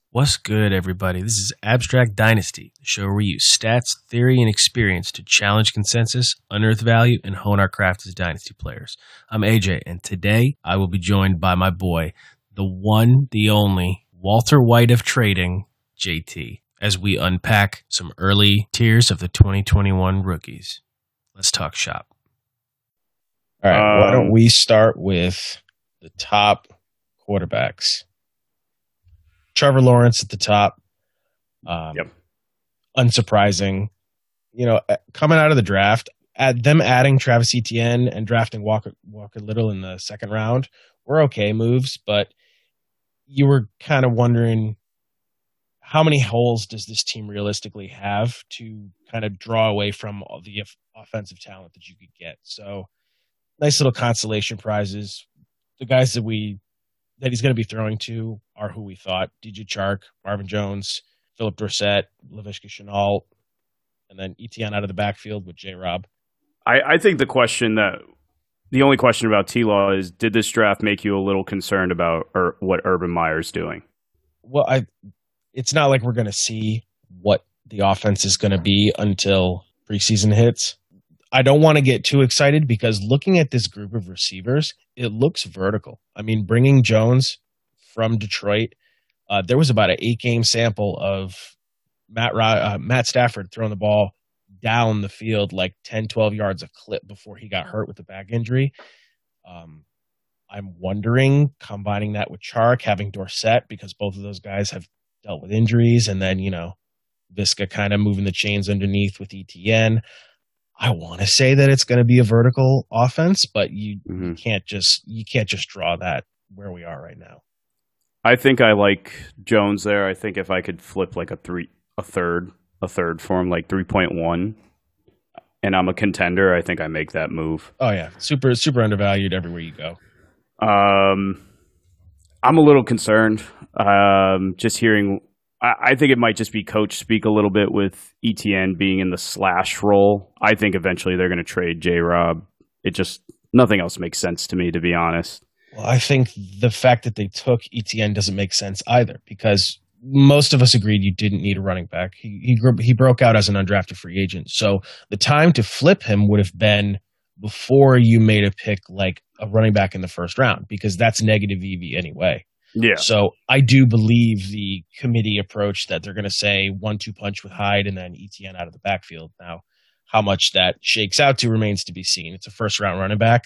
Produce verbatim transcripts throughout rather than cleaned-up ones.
What's good, everybody? This is Abstract Dynasty, the show where we use stats, theory, and experience to challenge consensus, unearth value, and hone our craft as Dynasty players. I'm A J, and today I will be joined by my boy, the one, the only, Walter White of trading, J T, as we unpack some early tiers of the twenty twenty-one rookies. Let's talk shop. All right, Um, why don't we start with the top quarterbacks? Trevor Lawrence at the top. Um, Yep. Unsurprising. You know, uh, coming out of the draft, at them adding Travis Etienne and drafting Walker, Walker Little in the second round were okay moves, but you were kind of wondering how many holes does this team realistically have to kind of draw away from all the off- offensive talent that you could get. So nice little consolation prizes. The guys that we that he's going to be throwing to are who we thought: D J Chark, Marvin Jones, Philip Dorsett, Laviska Shenault, and then Etienne out of the backfield with J. Rob. I, I think the question that the only question about T-Law is: did this draft make you a little concerned about or what Urban Meyer's doing? Well, I it's not like we're going to see what the offense is going to be until preseason hits. I don't want to get too excited because looking at this group of receivers, it looks vertical. I mean, bringing Jones from Detroit, uh, there was about an eight-game sample of Matt Ro- uh, Matt Stafford throwing the ball down the field like ten, twelve yards a clip before he got hurt with the back injury. Um, I'm wondering, combining that with Chark, having Dorsett, because both of those guys have dealt with injuries, and then, you know, Visca kind of moving the chains underneath with E T N. I want to say that it's going to be a vertical offense, but you, Mm-hmm. you can't just you can't just draw that where we are right now. I think I like Jones there. I think if I could flip like a three, a third, a third for him, like three point one, and I'm a contender, I think I make that move. Oh yeah, super super undervalued everywhere you go. Um, I'm a little concerned. Um, just hearing, I, I think it might just be coach speak a little bit with E T N being in the slash role. I think eventually they're going to trade J. Rob. It just nothing else makes sense to me, to be honest. Well, I think the fact that they took E T N doesn't make sense either, because most of us agreed you didn't need a running back. He he, grew, he broke out as an undrafted free agent, so the time to flip him would have been before you made a pick like a running back in the first round, because that's negative E V anyway. Yeah. So I do believe the committee approach that they're going to say one two punch with Hyde and then E T N out of the backfield. Now, how much that shakes out to remains to be seen. It's a first round running back,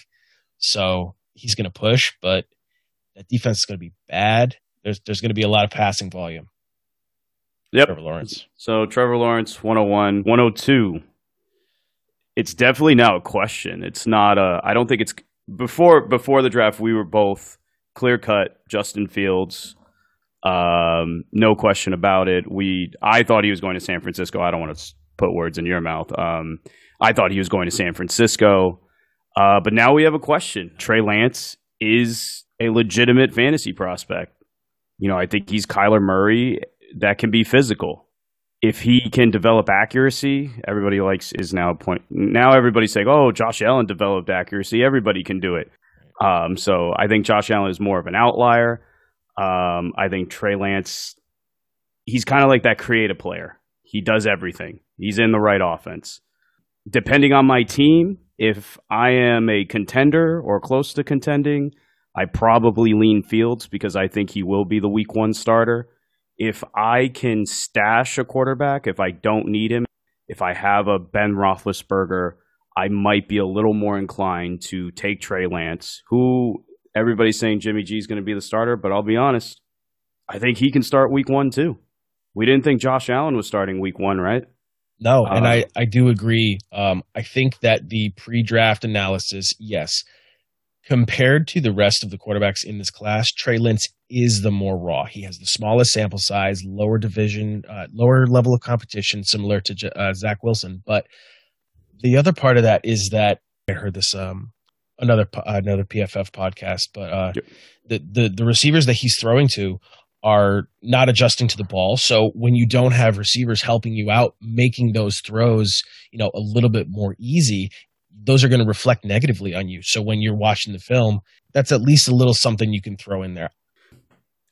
so he's going to push, but that defense is going to be bad. There's there's going to be a lot of passing volume. Yep. Trevor Lawrence. So Trevor Lawrence, one oh one, one oh two. It's definitely now a question. It's not a. I don't think it's before before the draft. We were both clear cut. Justin Fields, um, no question about it. We. I thought he was going to San Francisco. I don't want to put words in your mouth. Um, I thought he was going to San Francisco. Uh, but now we have a question. Trey Lance is a legitimate fantasy prospect. You know, I think he's Kyler Murray that can be physical. If he can develop accuracy, everybody likes is now a point. Now everybody's saying, "Oh, Josh Allen developed accuracy. Everybody can do it." Um, so I think Josh Allen is more of an outlier. Um, I think Trey Lance, he's kind of like that creative player. He does everything. He's in the right offense. Depending on my team, if I am a contender or close to contending, I probably lean Fields because I think he will be the week one starter. If I can stash a quarterback, if I don't need him, if I have a Ben Roethlisberger, I might be a little more inclined to take Trey Lance, who everybody's saying Jimmy G is going to be the starter, but I'll be honest, I think he can start week one too. We didn't think Josh Allen was starting week one, right? No, and Uh, I, I do agree. Um, I think that the pre-draft analysis, yes, compared to the rest of the quarterbacks in this class, Trey Lance is the more raw. He has the smallest sample size, lower division, uh, lower level of competition, similar to J- uh, Zach Wilson. But the other part of that is that I heard this um, another po- another P F F podcast, but uh, Yep. the, the the receivers that he's throwing to are not adjusting to the ball. So when you don't have receivers helping you out, making those throws, you know, a little bit more easy, those are going to reflect negatively on you. So when you're watching the film, that's at least a little something you can throw in there.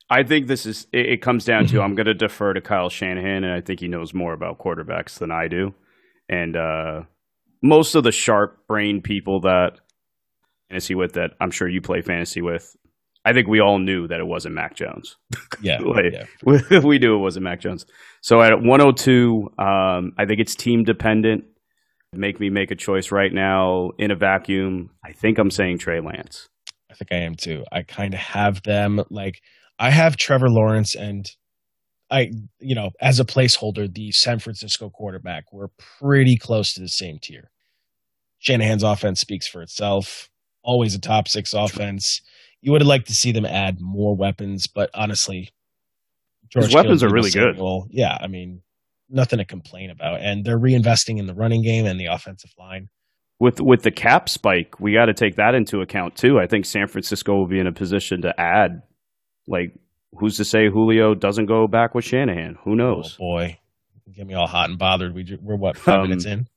I think this is, it, it comes down to, I'm going to defer to Kyle Shanahan, and I think he knows more about quarterbacks than I do. And uh, most of the sharp brain people that fantasy with that I'm sure you play fantasy with, I think we all knew that it wasn't Mac Jones. Yeah. like, yeah. we, we knew it wasn't Mac Jones. So at one oh two, um, I think it's team dependent. Make me make a choice right now in a vacuum. I think I'm saying Trey Lance. I think I am too. I kind of have them like I have Trevor Lawrence and I, you know, as a placeholder, the San Francisco quarterback. We're pretty close to the same tier. Shanahan's offense speaks for itself. Always a top six offense. You would have liked to see them add more weapons, but honestly, George His weapons are really good. Role. Yeah, I mean, nothing to complain about. And they're reinvesting in the running game and the offensive line. With with the cap spike, we got to take that into account too. I think San Francisco will be in a position to add. Like, who's to say Julio doesn't go back with Shanahan? Who knows? Oh boy, get me all hot and bothered. We we're what five um, minutes in.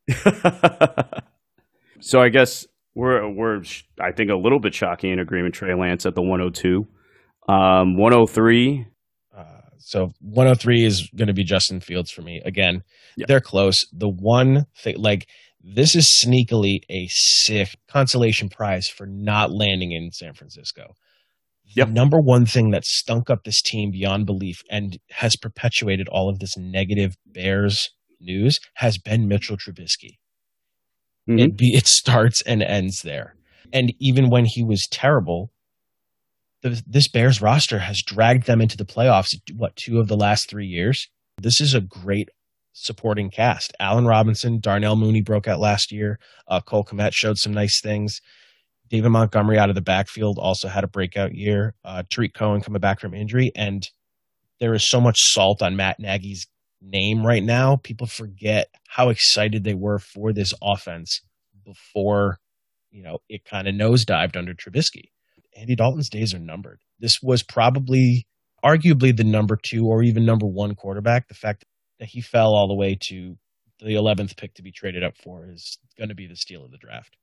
So I guess we're we're I think a little bit shocking in agreement. Trey Lance at the one oh two, um, one oh three. Uh, so one oh three is going to be Justin Fields for me again. Yeah. They're close. The one thing like. This is sneakily a sick consolation prize for not landing in San Francisco. Yep. The number one thing that stunk up this team beyond belief and has perpetuated all of this negative Bears news has been Mitchell Trubisky. Mm-hmm. It, be, it starts and ends there. And even when he was terrible, the, this Bears roster has dragged them into the playoffs, what, two of the last three years? This is a great supporting cast. Allen Robinson, Darnell Mooney broke out last year. Uh, Cole Kmet showed some nice things. David Montgomery out of the backfield also had a breakout year. Uh, Tariq Cohen coming back from injury. And there is so much salt on Matt Nagy's name right now. People forget how excited they were for this offense before, you know, it kind of nosedived under Trubisky. Andy Dalton's days are numbered. This was probably arguably the number two or even number one quarterback. The fact that he fell all the way to the eleventh pick to be traded up for is going to be the steal of the draft.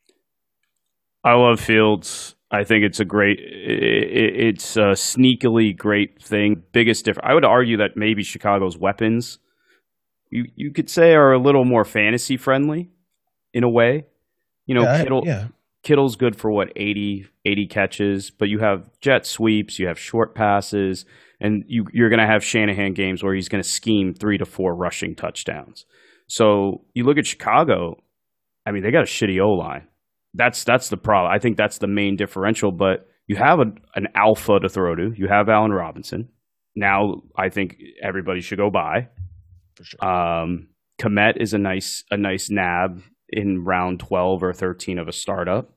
I love Fields. I think it's a great, it's a sneakily great thing. Biggest difference. I would argue that maybe Chicago's weapons, you you could say, are a little more fantasy friendly in a way. You know, yeah, Kittle, yeah. Kittle's good for what, eighty, eighty catches, but you have jet sweeps, you have short passes. And you, you're going to have Shanahan games where he's going to scheme three to four rushing touchdowns. So you look at Chicago, I mean, they got a shitty O-line. That's that's the problem. I think that's the main differential. But you have a, an alpha to throw to. You have Allen Robinson. Now I think everybody should go buy. For sure. Um, Kmet is a nice a nice nab in round twelve or thirteen of a startup.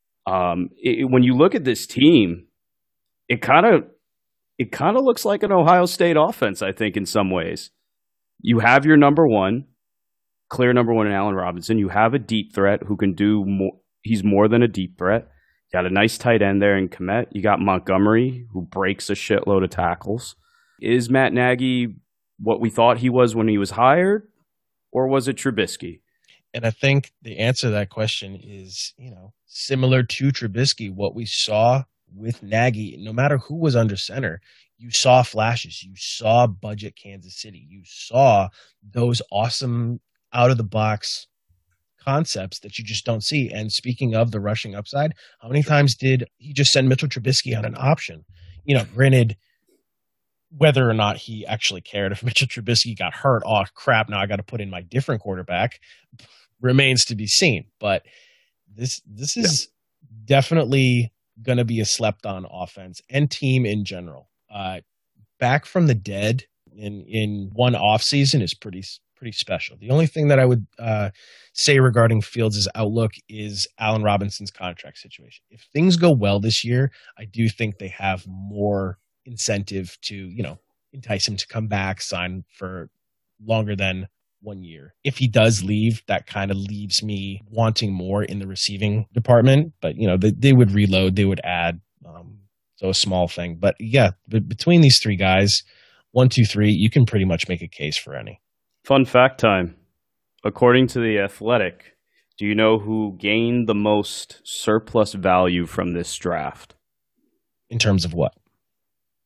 Um, it, when you look at this team, it kind of It kind of looks like an Ohio State offense, I think, in some ways. You have your number one, clear number one in Allen Robinson. You have a deep threat who can do more. He's more than a deep threat. You got a nice tight end there in Kmet. You got Montgomery, who breaks a shitload of tackles. Is Matt Nagy what we thought he was when he was hired, or was it Trubisky? And I think the answer to that question is, you know, similar to Trubisky, what we saw with Nagy, no matter who was under center, you saw flashes. You saw budget Kansas City. You saw those awesome out-of-the-box concepts that you just don't see. And speaking of the rushing upside, how many times did he just send Mitchell Trubisky on an option? You know, granted, whether or not he actually cared if Mitchell Trubisky got hurt, oh, crap, now I got to put in my different quarterback, remains to be seen. But this this is yeah. definitely going to be a slept-on offense and team in general. Uh, back from the dead in, in one offseason is pretty pretty special. The only thing that I would uh, say regarding Fields' outlook is Allen Robinson's contract situation. If things go well this year, I do think they have more incentive to, you know, entice him to come back, sign for longer than one year. If he does leave, that kind of leaves me wanting more in the receiving department. But, you know, they, they would reload, they would add. Um, so a small thing. But yeah, but between these three guys, one, two, three, you can pretty much make a case for any. Fun fact time. According to The Athletic, do you know who gained the most surplus value from this draft? In terms of what?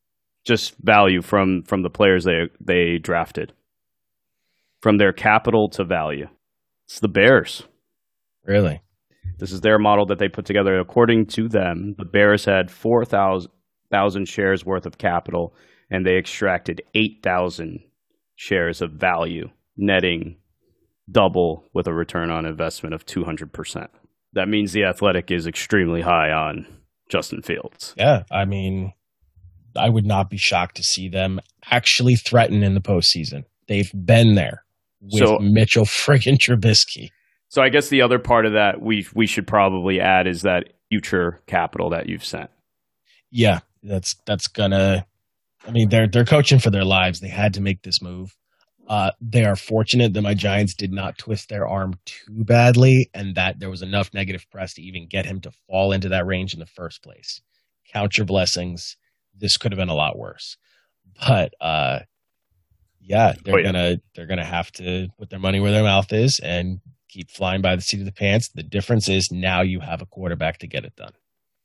just value from from the players they they drafted, from their capital to value. It's the Bears. Really? This is their model that they put together. According to them, the Bears had four thousand shares worth of capital, and they extracted eight thousand shares of value, netting double with a return on investment of two hundred percent. That means the Athletic is extremely high on Justin Fields. Yeah, I mean, I would not be shocked to see them actually threaten in the postseason. They've been there with So- Mitchell friggin' Trubisky. So I guess the other part of that we we should probably add is that future capital that you've sent. Yeah, that's that's gonna. I mean, they're they're coaching for their lives. They had to make this move. Uh, they are fortunate that my Giants did not twist their arm too badly, and that there was enough negative press to even get him to fall into that range in the first place. Count your blessings. This could have been a lot worse, but uh, yeah, they're Oh, yeah. gonna they're gonna have to put their money where their mouth is and keep flying by the seat of the pants. The difference is now you have a quarterback to get it done.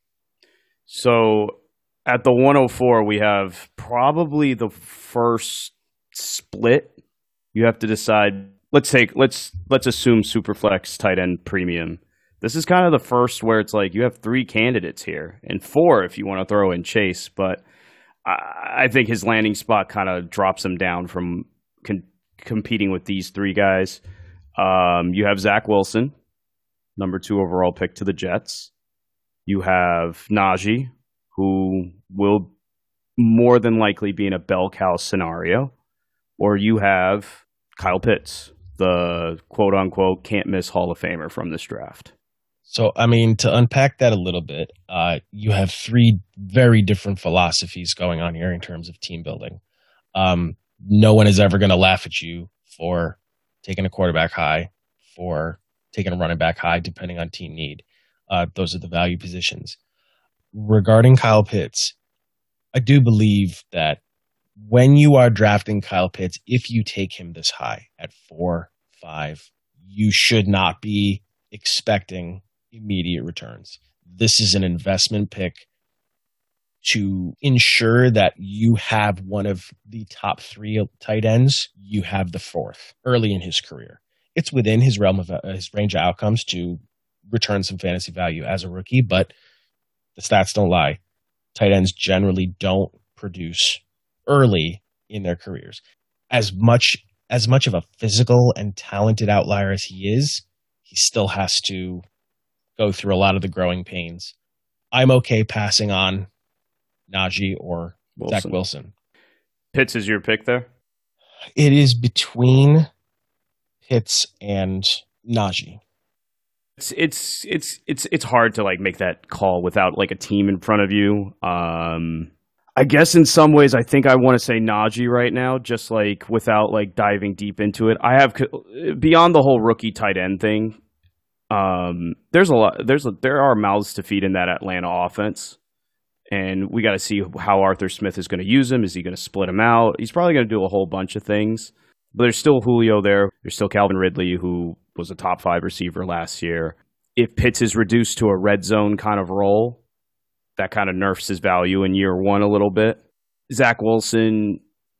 So at the one oh four, we have probably the first split. You have to decide. Let's take let's let's assume Superflex tight end premium. This is kind of the first where it's like you have three candidates here, and four if you want to throw in Chase. But I, I think his landing spot kind of drops him down from con- competing with these three guys. Um, you have Zach Wilson, number two overall pick to the Jets. You have Najee, who will more than likely be in a bell cow scenario. Or you have Kyle Pitts, the quote-unquote can't-miss Hall of Famer from this draft. So, I mean, to unpack that a little bit, uh, you have three very different philosophies going on here in terms of team building. Um, no one is ever going to laugh at you for taking a quarterback high, for taking a running back high, depending on team need. Uh, those are the value positions. Regarding Kyle Pitts, I do believe that when you are drafting Kyle Pitts, if you take him this high at four, five, you should not be expecting immediate returns. This is an investment pick to ensure that you have one of the top three tight ends. You have the fourth early in his career. It's within his realm of uh, his range of outcomes to return some fantasy value as a rookie, but the stats don't lie. Tight ends generally don't produce early in their careers. As much as much of a physical and talented outlier as he is, he still has to go through a lot of the growing pains. I'm okay passing on Najee or Wilson. Zach Wilson. Pitts is your pick there? It is between Pitts and Najee. It's it's it's it's it's hard to like make that call without like a team in front of you. Um, I guess in some ways, I think I want to say Najee right now, just like without like diving deep into it. I have beyond the whole rookie tight end thing. Um, there's a lot. There's a, there are mouths to feed in that Atlanta offense, and we got to see how Arthur Smith is going to use him. Is he going to split him out? He's probably going to do a whole bunch of things. But there's still Julio there. There's still Calvin Ridley, who was a top five receiver last year. If Pitts is reduced to a red zone kind of role, that kind of nerfs his value in year one a little bit. Zach Wilson,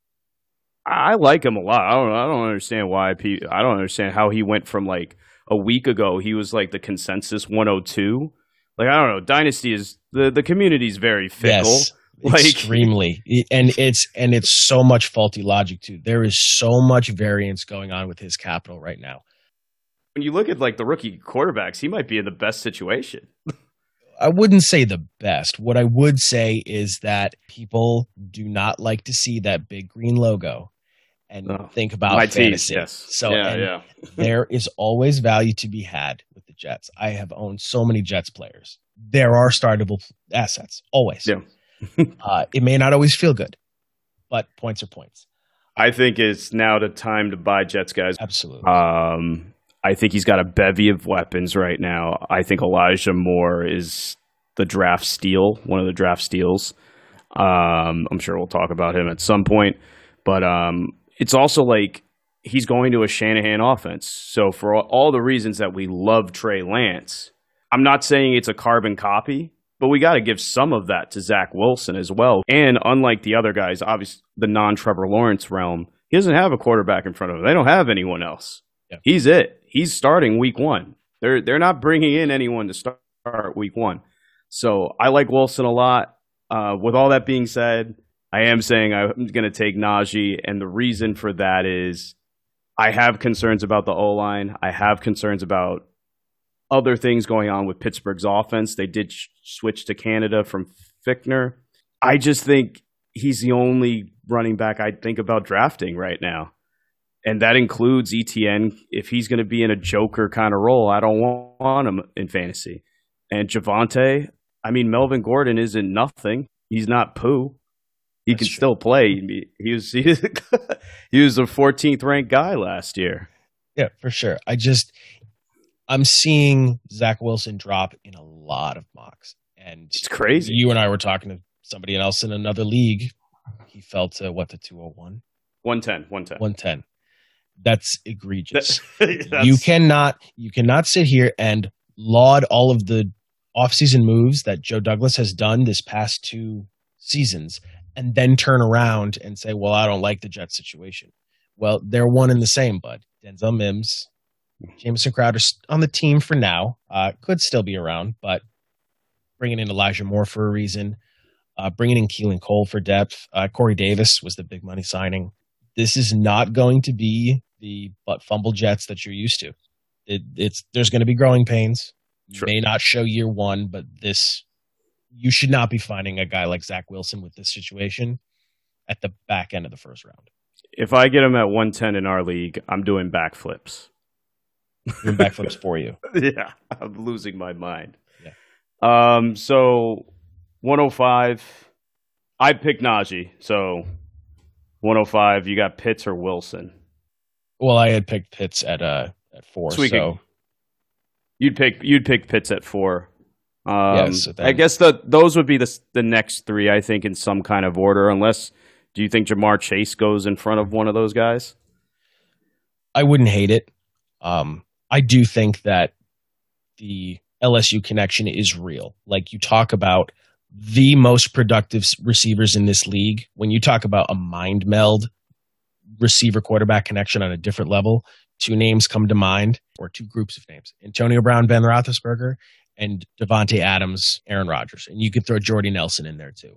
I like him a lot. I don't, I don't understand why. Pe- I don't understand how he went from like a week ago. He was like the consensus one oh two. Like, I don't know. Dynasty is the the community is very fickle. Yes, Like- extremely, and it's and it's so much faulty logic too. There is so much variance going on with his capital right now. When you look at like the rookie quarterbacks, he might be in the best situation. I wouldn't say the best. What I would say is that people do not like to see that big green logo and Oh, think about My team, fantasy. yes. So yeah, and yeah. there is always value to be had with the Jets. I have owned so many Jets players. There are startable assets, always. Yeah. uh, it may not always feel good, but points are points. I think it's now the time to buy Jets guys. Absolutely. Um, I think he's got a bevy of weapons right now. I think Elijah Moore is the draft steal, one of the draft steals. Um, I'm sure we'll talk about him at some point. But um, it's also like he's going to a Shanahan offense. So for all, all the reasons that we love Trey Lance, I'm not saying it's a carbon copy, but we got to give some of that to Zach Wilson as well. And unlike the other guys, obviously the non-Trevor Lawrence realm, he doesn't have a quarterback in front of him. They don't have anyone else. Yeah. He's it. He's starting week one. They're they're not bringing in anyone to start week one. So I like Wilson a lot. Uh, with all that being said, I am saying I'm going to take Najee, and the reason for that is I have concerns about the O-line. I have concerns about other things going on with Pittsburgh's offense. They did sh- switch to Canada from Fickner. I just think he's the only running back I think about drafting right now. And that includes E T N. If he's going to be in a joker kind of role, I don't want him in fantasy. And Javonte, I mean, Melvin Gordon isn't nothing. He's not poo. He That's can true. still play. He was he, he was a fourteenth ranked guy last year. Yeah, for sure. I just I'm seeing Zach Wilson drop in a lot of mocks, and it's crazy. You and I were talking to somebody else in another league. He fell to what, the two oh one? one ten, one ten. one ten. That's egregious. That's... You cannot you cannot sit here and laud all of the offseason moves that Joe Douglas has done this past two seasons and then turn around and say, well, I don't like the Jets situation. Well, they're one and the same, bud. Denzel Mims, Jamison Crowder on the team for now. Uh, could still be around, but bringing in Elijah Moore for a reason. Uh, bringing in Keelan Cole for depth. Uh, Corey Davis was the big money signing. This is not going to be the butt fumble Jets that you're used to. It, it's there's going to be growing pains. Sure. May not show year one, but this you should not be finding a guy like Zach Wilson with this situation at the back end of the first round. If I get him at one ten in our league, I'm doing backflips. Doing backflips for you. Yeah, I'm losing my mind. Yeah. Um. So one oh five, I picked Najee. So one oh five, you got Pitts or Wilson? Well, I had picked Pitts at uh at four. So, so. you'd pick you'd pick Pitts at four. Um, yeah, so then, I guess the those would be the the next three. I think in some kind of order. Unless, do you think Jamar Chase goes in front of one of those guys? I wouldn't hate it. Um, I do think that the L S U connection is real. Like, you talk about the most productive receivers in this league. When you talk about a mind meld receiver quarterback connection on a different level, two names come to mind, or two groups of names: Antonio Brown, Ben Roethlisberger, and Devontae Adams, Aaron Rodgers. And you could throw Jordy Nelson in there too.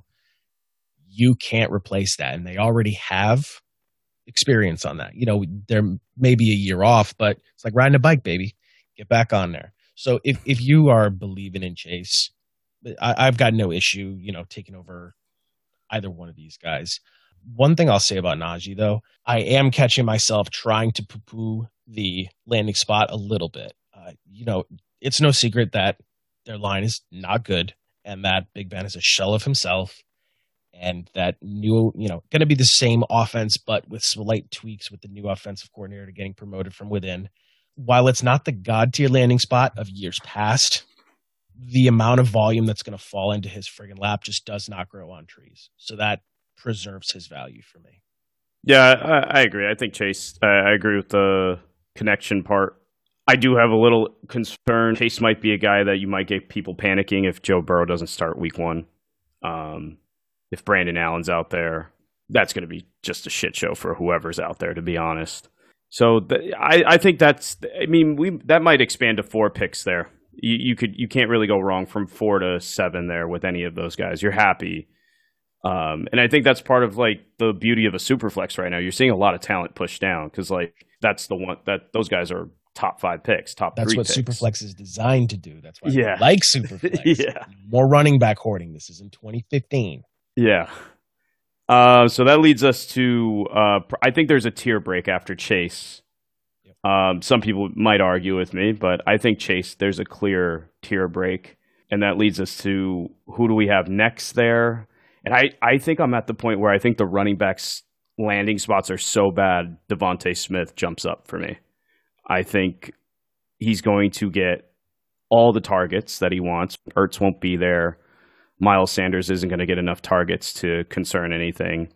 You can't replace that. And they already have experience on that. You know, they're maybe a year off, but it's like riding a bike, baby. Get back on there. So if, if you are believing in Chase, I, I've got no issue, you know, taking over either one of these guys. One thing I'll say about Najee, though, I am catching myself trying to poo-poo the landing spot a little bit. Uh, you know, it's no secret that their line is not good, and that Big Ben is a shell of himself, and that new, you know, going to be the same offense, but with slight tweaks with the new offensive coordinator getting promoted from within. While it's not the god tier landing spot of years past, the amount of volume that's going to fall into his friggin' lap just does not grow on trees. So that preserves his value for me. Yeah, I, I agree. I think Chase, I, I agree with the connection part. I do have a little concern. Chase might be a guy that you might get people panicking if Joe Burrow doesn't start week one. Um, if Brandon Allen's out there, that's going to be just a shit show for whoever's out there, to be honest. So th- I, I think that's, I mean, we that might expand to four picks there. You, you could, you can't really go wrong from four to seven there with any of those guys. You're happy. Um, and I think that's part of like the beauty of a super flex right now. You're seeing a lot of talent pushed down because like that's the one that those guys are top five picks, top that's three what picks. Superflex is designed to do. That's why yeah. I like Superflex. Yeah. More running back hoarding. This is in twenty fifteen. Yeah. Uh, so that leads us to, uh, I think there's a tier break after Chase. Yep. Um, some people might argue with me, but I think Chase, there's a clear tier break. And that leads us to who do we have next there? And I, I think I'm at the point where I think the running backs landing spots are so bad, Devontae Smith jumps up for me. I think he's going to get all the targets that he wants. Ertz won't be there. Miles Sanders isn't going to get enough targets to concern anything.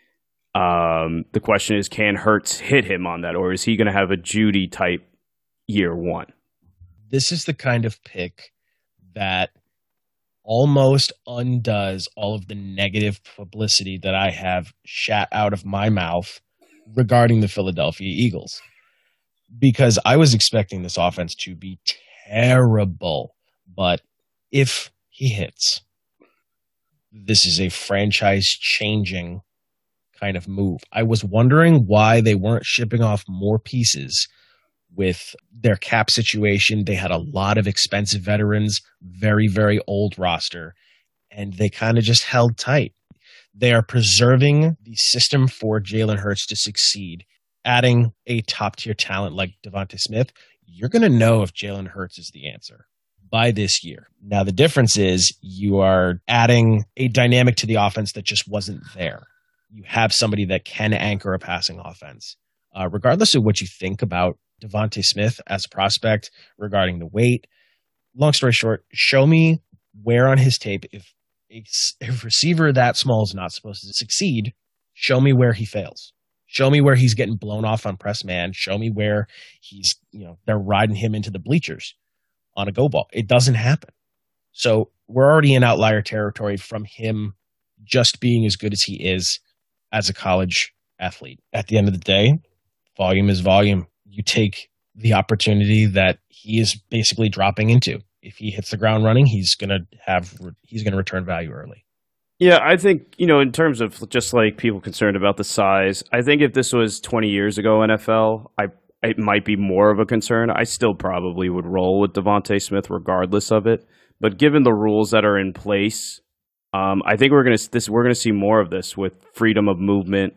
Um, the question is, can Hurts hit him on that, or is he going to have a Judy type year one? This is the kind of pick that almost undoes all of the negative publicity that I have shat out of my mouth regarding the Philadelphia Eagles. Because I was expecting this offense to be terrible. But if he hits, this is a franchise-changing kind of move. I was wondering why they weren't shipping off more pieces with their cap situation. They had a lot of expensive veterans, very, very old roster, and they kind of just held tight. They are preserving the system for Jalen Hurts to succeed. Adding a top-tier talent like Devontae Smith, you're going to know if Jalen Hurts is the answer by this year. Now, the difference is you are adding a dynamic to the offense that just wasn't there. You have somebody that can anchor a passing offense. Uh, regardless of what you think about Devontae Smith as a prospect regarding the weight, long story short, show me where on his tape, if a, a receiver that small is not supposed to succeed, show me where he fails. Show me where he's getting blown off on press man. Show me where he's, you know, they're riding him into the bleachers on a go ball. It doesn't happen. So we're already in outlier territory from him just being as good as he is as a college athlete. At the end of the day, volume is volume. You take the opportunity that he is basically dropping into. If he hits the ground running, he's gonna have he's gonna return value early. Yeah, I think, you know, in terms of just like people concerned about the size, I think if this was twenty years ago N F L, I it might be more of a concern. I still probably would roll with Devontae Smith regardless of it. But given the rules that are in place, um, I think we're gonna this we're gonna see more of this with freedom of movement.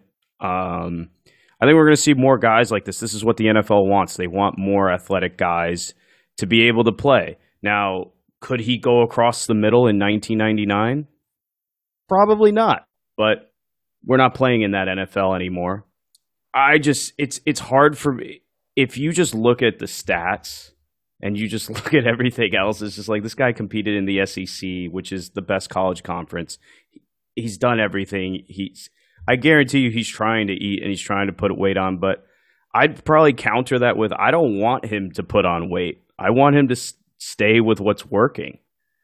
Um, I think we're gonna see more guys like this. This is what the N F L wants. They want more athletic guys to be able to play. Now, could he go across the middle in nineteen ninety-nine? Probably not, but we're not playing in that N F L anymore. I just, it's it's hard for me. If you just look at the stats and you just look at everything else, it's just like this guy competed in the S E C, which is the best college conference. He's done everything. He's, I guarantee you he's trying to eat and he's trying to put weight on, but I'd probably counter that with, I don't want him to put on weight. I want him to s- stay with what's working.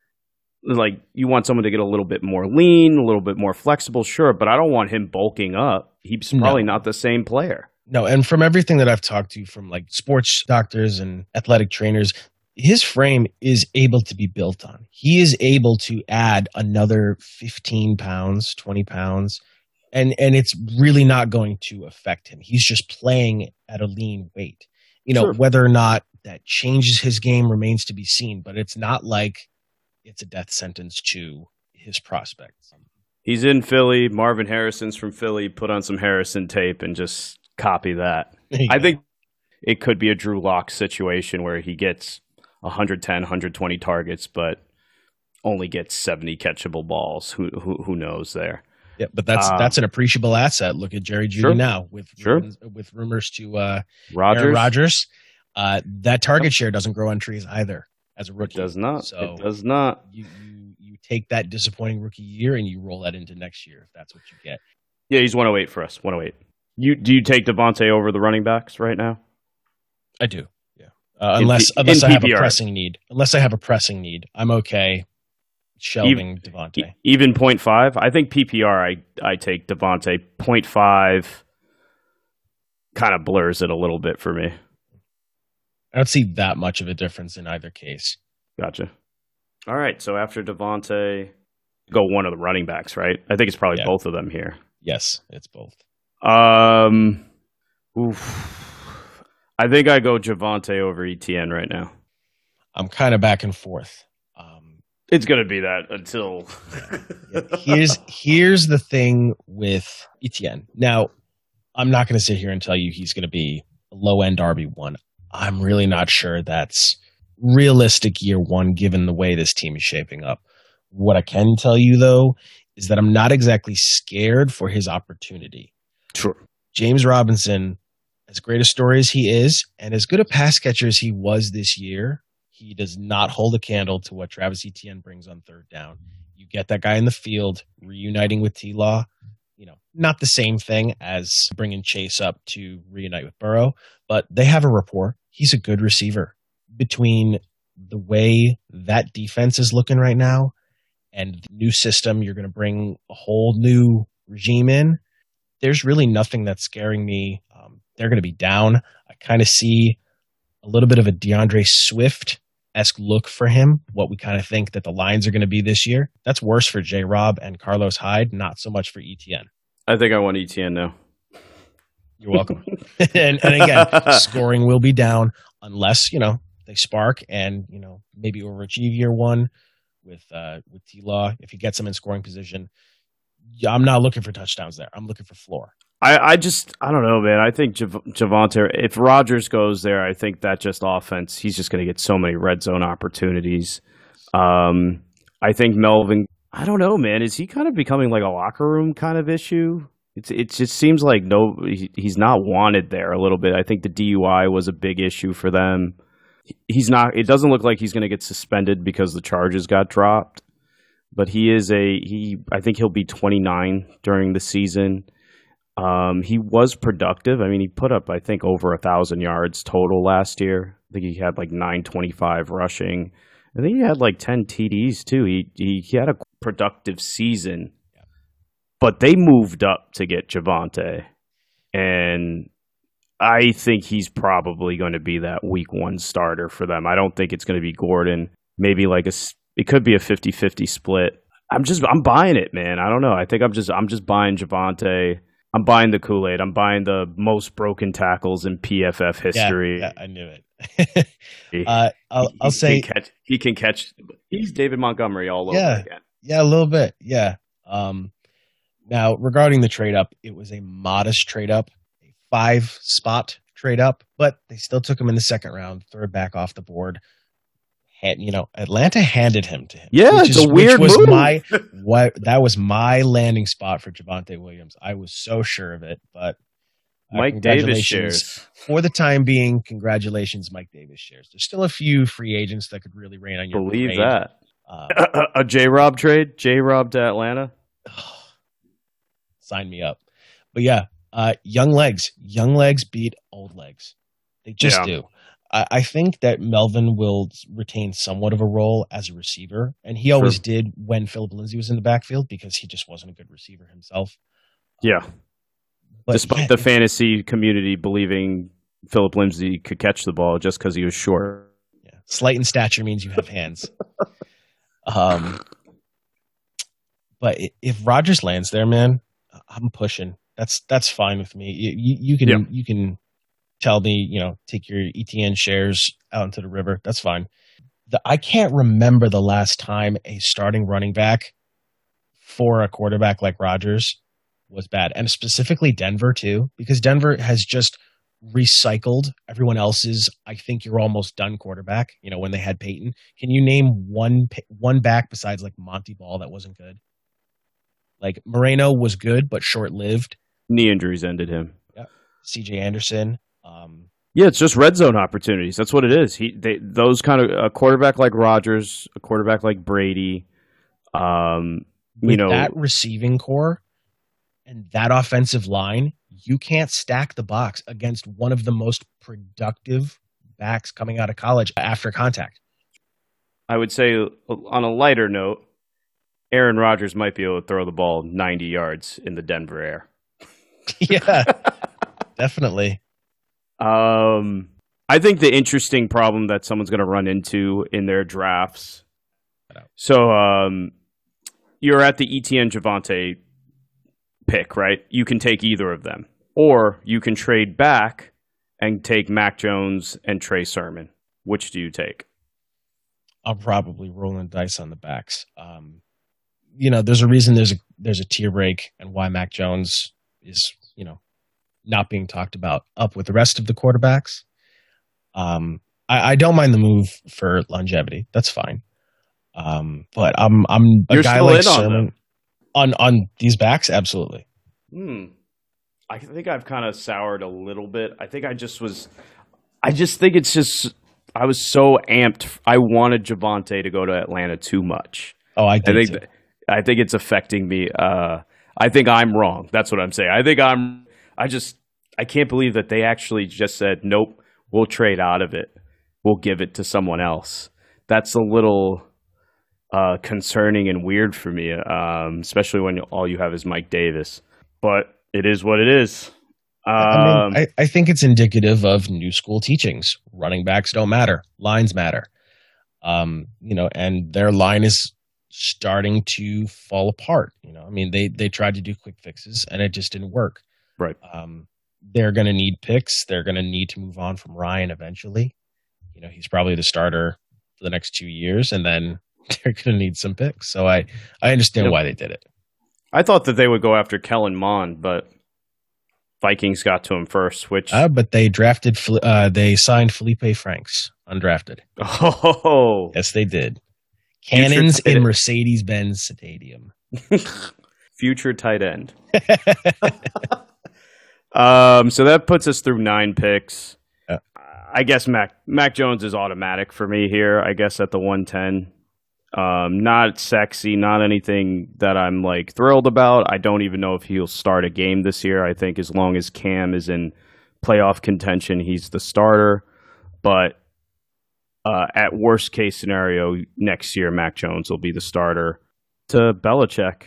Like, you want someone to get a little bit more lean, a little bit more flexible, sure, but I don't want him bulking up. He's probably no. not the same player. No, and from everything that I've talked to from like sports doctors and athletic trainers, his frame is able to be built on. He is able to add another fifteen pounds, twenty pounds, and, and it's really not going to affect him. He's just playing at a lean weight. You know, sure. Whether or not that changes his game remains to be seen, but it's not like it's a death sentence to his prospects. He's in Philly. Marvin Harrison's from Philly. Put on some Harrison tape and just copy that. I go. think it could be a Drew Lock situation where he gets one ten, one twenty targets, but only gets seventy catchable balls. Who who, who knows there? Yeah, but that's uh, that's an appreciable asset. Look at Jerry Jeudy sure. now with sure. rumors, with rumors to uh, Rodgers. Rodgers. Uh, that target share doesn't grow on trees either. As a rookie, it does not. So it does not. You, you you take that disappointing rookie year and you roll that into next year if that's what you get. Yeah, he's one oh eight for us. one oh eight. You do you take Devontae over the running backs right now? I do. Yeah. Uh, unless P- unless I have P P R. a pressing need. Unless I have a pressing need, I'm okay shelving even, Devontae. Even point five. I think P P R. I I take Devontae. Point five kind of blurs it a little bit for me. I don't see that much of a difference in either case. Gotcha. All right. So after Devontae, go one of the running backs, right? I think it's probably yeah. both of them here. Yes, it's both. Um, oof. I think I go Javonte over E T N right now. I'm kind of back and forth. Um, it's going to be that until. yeah. Here's here's the thing with E T N. Now, I'm not going to sit here and tell you he's going to be a low end R B one. I'm really not sure that's realistic year one, given the way this team is shaping up. What I can tell you, though, is that I'm not exactly scared for his opportunity. Sure. James Robinson, as great a story as he is, and as good a pass catcher as he was this year, he does not hold a candle to what Travis Etienne brings on third down. You get that guy in the field, reuniting with T-Law. You know, not the same thing as bringing Chase up to reunite with Burrow, but they have a rapport. He's a good receiver. Between the way that defense is looking right now and new system, you're going to bring a whole new regime in. There's really nothing that's scaring me. Um, they're going to be down. I kind of see a little bit of a DeAndre Swift-esque look for him, what we kind of think that the lines are going to be this year. That's worse for J-Rob and Carlos Hyde, not so much for E T N. I think I want E T N now. You're welcome. and, and again, scoring will be down unless, you know, they spark and, you know, maybe overachieve year one with uh, with T-Law. If he gets them in scoring position, yeah, I'm not looking for touchdowns there. I'm looking for floor. I, I just, I don't know, man. I think Jav- Javonte, if Rodgers goes there, I think that just offense, he's just going to get so many red zone opportunities. Um, I think Melvin, I don't know, man. Is he kind of becoming like a locker room kind of issue? It's, it just seems like no, he, he's not wanted there a little bit. I think the D U I was a big issue for them. He's not, it doesn't look like he's going to get suspended because the charges got dropped. But he is a, he, I think he'll be twenty-nine during the season. Um, he was productive. I mean, he put up, I think, over a thousand yards total last year. I think he had like nine twenty-five rushing. I think he had like ten T Ds too. He he, he had a productive season, but they moved up to get Javonte, and I think he's probably going to be that week one starter for them. I don't think it's going to be Gordon. Maybe like a, it could be a fifty-fifty split. I'm just, I'm buying it, man. I don't know. I think I'm just, I'm just buying Javonte. I'm buying the Kool-Aid. I'm buying the most broken tackles in P F F history. Yeah, yeah I knew it. uh, I'll, he, I'll he say can catch, he can catch. He's David Montgomery all over yeah, again. Yeah, a little bit. Yeah. Um, now regarding the trade up, it was a modest trade up, a five spot trade up, but they still took him in the second round, third back off the board. And, you know, Atlanta handed him to him. Yeah, it's is, a weird which was move. My, what, that was my landing spot for Javonte Williams. I was so sure of it, but uh, Mike Davis shares. For the time being, congratulations, Mike Davis shares. There's still a few free agents that could really rain on your Believe parade. that. Um, a a J-Rob trade? J-Rob to Atlanta? Sign me up. But yeah, uh, young legs. Young legs beat old legs. They just Yeah. do. I think that Melvin will retain somewhat of a role as a receiver, and he always Sure. did when Philip Lindsay was in the backfield because he just wasn't a good receiver himself. Yeah. But Despite yeah, the fantasy community believing Philip Lindsay could catch the ball just because he was short. yeah. Slight in stature means you have hands. um, but if Rodgers lands there, man, I'm pushing. That's that's fine with me. You, you, you can Yeah. you can. Tell me, you know, take your E T N shares out into the river. That's fine. The, I can't remember the last time a starting running back for a quarterback like Rodgers was bad. And specifically Denver, too, because Denver has just recycled everyone else's, I think you're almost done quarterback, you know, when they had Peyton. Can you name one one back besides like Monty Ball that wasn't good? Like Moreno was good, but short-lived. Knee injuries ended him. Yeah. C J Anderson. Um, Yeah, it's just red zone opportunities. That's what it is. He, they, those kind of a quarterback like Rodgers, a quarterback like Brady. Um, with you know that receiving core and that offensive line, you can't stack the box against one of the most productive backs coming out of college after contact. I would say on a lighter note, Aaron Rodgers might be able to throw the ball ninety yards in the Denver air. Yeah, definitely. Um, I think the interesting problem that someone's going to run into in their drafts. So, um, you're at the E T N Javonte pick, right? You can take either of them, or you can trade back and take Mac Jones and Trey Sermon. Which do you take? I'm probably rolling dice on the backs. Um, you know, there's a reason there's a there's a tier break and why Mac Jones is, you know, not being talked about up with the rest of the quarterbacks. Um, I, I don't mind the move for longevity. That's fine. Um, but I'm I'm a You're guy still like in on Sermon them. on on these backs. Absolutely. Hmm. I think I've kind of soured a little bit. I think I just was. I just think it's just. I was so amped. I wanted Javonte to go to Atlanta too much. Oh, I I did think. too. that- I think it's affecting me. Uh, I think I'm wrong. That's what I'm saying. I think I'm. I just. I can't believe that they actually just said, "Nope, we'll trade out of it. We'll give it to someone else." That's a little. uh, concerning and weird for me, um, especially when all you have is Mike Davis. But it is what it is. Um, I mean, I, I think it's indicative of new school teachings. Running backs don't matter. Lines matter. Um, you know, and their line is starting to fall apart. You know, I mean, they they tried to do quick fixes and it just didn't work. right. Um, they're going to need picks. They're going to need to move on from Ryan eventually. You know, he's probably the starter for the next two years, and then they're going to need some picks. So I, I understand Yep. why they did it. I thought that they would go after Kellen Mond, but Vikings got to him first, which Uh, but they drafted, Fel- uh, they signed Felipe Franks, undrafted. oh, Yes, they did. Future Cannons tight in end. Mercedes-Benz Stadium. future tight end. Um, so that puts us through nine picks. Yeah. I guess Mac Mac Jones is automatic for me here. I guess at the one ten, um, not sexy, not anything that I'm like thrilled about. I don't even know if he'll start a game this year. I think as long as Cam is in playoff contention, he's the starter. But uh, at worst case scenario, next year Mac Jones will be the starter to Belichick.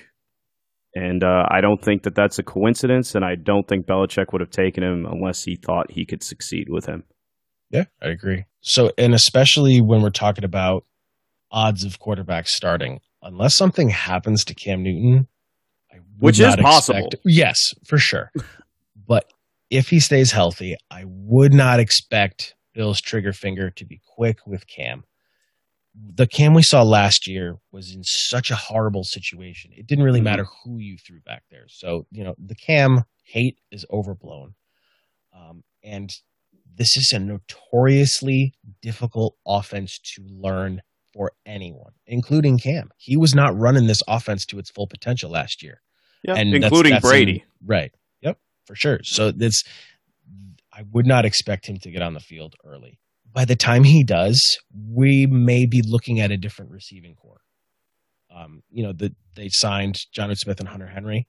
And uh, I don't think that that's a coincidence, and I don't think Belichick would have taken him unless he thought he could succeed with him. Yeah, I agree. So, and especially when we're talking about odds of quarterbacks starting, unless something happens to Cam Newton, I would Which is not possible. expect- yes, for sure. But if he stays healthy, I would not expect Bill's trigger finger to be quick with Cam. The Cam we saw last year was in such a horrible situation. It didn't really Mhm. matter who you threw back there. So, you know, the Cam hate is overblown. Um, and this is a notoriously difficult offense to learn for anyone, including Cam. He was not running this offense to its full potential last year. Yeah, And that's- including that's in- Brady. right. Yep, for sure. So this, I would not expect him to get on the field early. By the time he does, we may be looking at a different receiving core. Um, you know, the, they signed Jonnu Smith and Hunter Henry.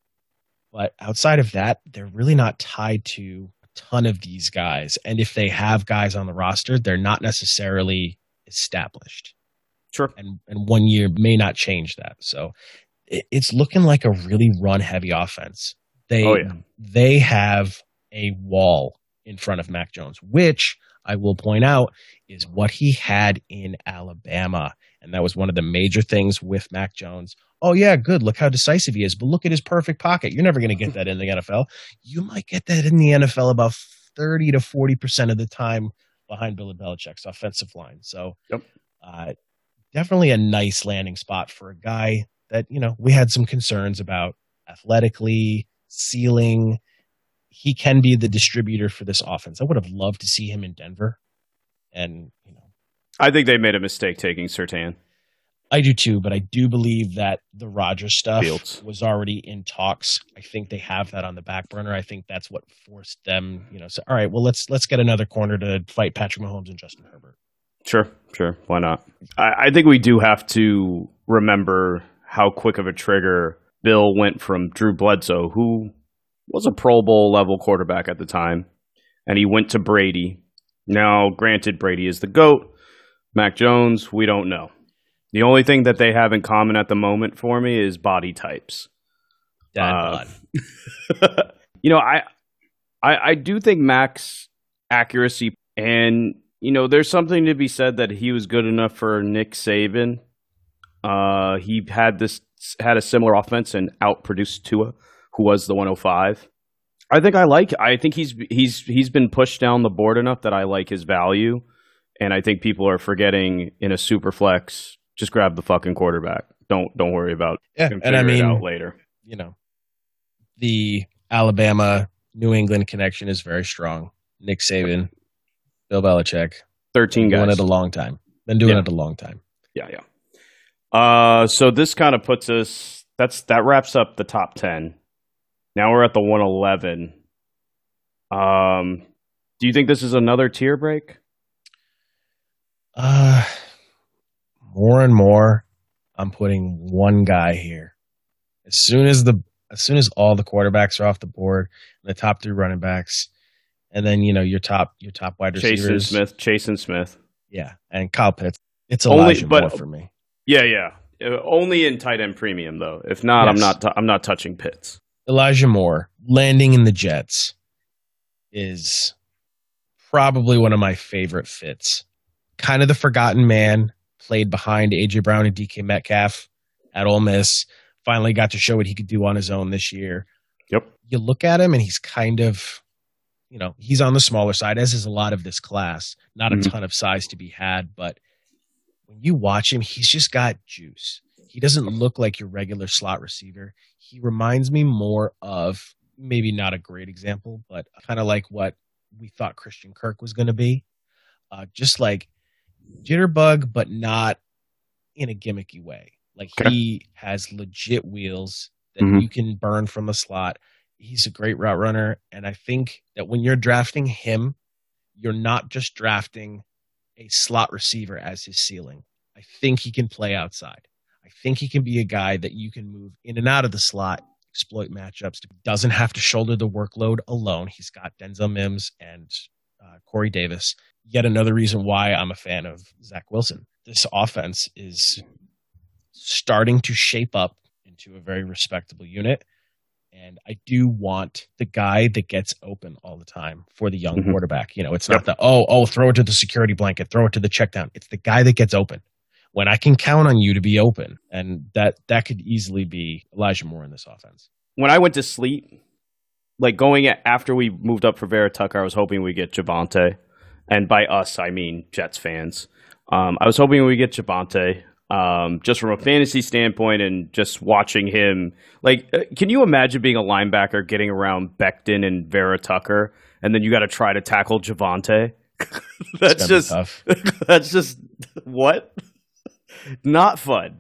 But outside of that, they're really not tied to a ton of these guys. And if they have guys on the roster, they're not necessarily established. Sure. And, and one year may not change that. So it, it's looking like a really run-heavy offense. They Oh, yeah. They have a wall in front of Mac Jones, which I will point out is what he had in Alabama. And that was one of the major things with Mac Jones. Oh, yeah, good. Look how decisive he is. But look at his perfect pocket. You're never going to get that in the N F L. You might get that in the N F L about thirty to forty percent of the time behind Bill Belichick's offensive line. So Yep. uh, definitely a nice landing spot for a guy that, you know, we had some concerns about athletically, ceiling. He can be the distributor for this offense. I would have loved to see him in Denver. And, you know, I think they made a mistake taking Surtain. I do too, but I do believe that the Rodgers stuff Fields. was already in talks. I think they have that on the back burner. I think that's what forced them, you know, say, all right, well, let's let's get another corner to fight Patrick Mahomes and Justin Herbert. Sure, sure. Why not? I, I think we do have to remember how quick of a trigger Bill went from Drew Bledsoe, who was a Pro Bowl level quarterback at the time, and he went to Brady. Now, granted, Brady is the GOAT. Mac Jones, we don't know. The only thing that they have in common at the moment for me is body types. Dad Uh, bod. you know, I, I I do think Mac's accuracy, and you know, there's something to be said that he was good enough for Nick Saban. Uh, he had this had a similar offense and outproduced Tua, who was the one oh five. I think I like. I think he's he's he's been pushed down the board enough that I like his value, and I think people are forgetting in a super flex. Just grab the fucking quarterback. Don't don't worry about Yeah, him and I figuring it mean, out later. you know, the Alabama New England connection is very strong. Nick Saban, Bill Belichick, Thirteen been doing guys. it a long time. Been doing Yeah. it a long time. Yeah, yeah. Uh, so this kind of puts us. That's that wraps up the top ten. Now we're at the one eleven. Um, do you think this is another tier break? Uh, more and more, I'm putting one guy here. As soon as the as soon as all the quarterbacks are off the board, the top three running backs, and then you know your top your top wide Chase and receivers, Smith, Chase and Smith. yeah, and Kyle Pitts. It's Only- Elijah but- Moore for me. Yeah, yeah. Uh, only in tight end premium though. If not, yes. I'm not. T- I'm not touching Pitts. Elijah Moore landing in the Jets is probably one of my favorite fits. Kind of the forgotten man, played behind A J Brown and D K Metcalf at Ole Miss. Finally got to show what he could do on his own this year. Yep. You look at him and he's kind of, you know, he's on the smaller side, as is a lot of this class. Not a mm-hmm. ton of size to be had, but when you watch him, he's just got juice. He doesn't look like your regular slot receiver. He reminds me more of, maybe not a great example, but kind of like what we thought Christian Kirk was going to be. Uh, just like jitterbug, but not in a gimmicky way. Like okay. he has legit wheels that mm-hmm. you can burn from a slot. He's a great route runner. And I think that when you're drafting him, you're not just drafting a slot receiver as his ceiling. I think he can play outside. I think he can be a guy that you can move in and out of the slot, exploit matchups. Doesn't have to shoulder the workload alone. He's got Denzel Mims and uh, Corey Davis. Yet another reason why I'm a fan of Zach Wilson. This offense is starting to shape up into a very respectable unit. And I do want the guy that gets open all the time for the young mm-hmm. quarterback. You know, it's not yep. the, oh, oh, throw it to the security blanket, throw it to the check down. It's the guy that gets open. When I can count on you to be open. And that, that could easily be Elijah Moore in this offense. When I went to sleep, like going at, after we moved up for Vera Tucker, I was hoping we get Javonte. And by us, I mean Jets fans. Um, I was hoping we get Javonte. Um, just from a fantasy standpoint and just watching him, like, uh, can you imagine being a linebacker getting around Becton and Vera Tucker, and then you got to try to tackle Javonte? that's just that's just what not fun.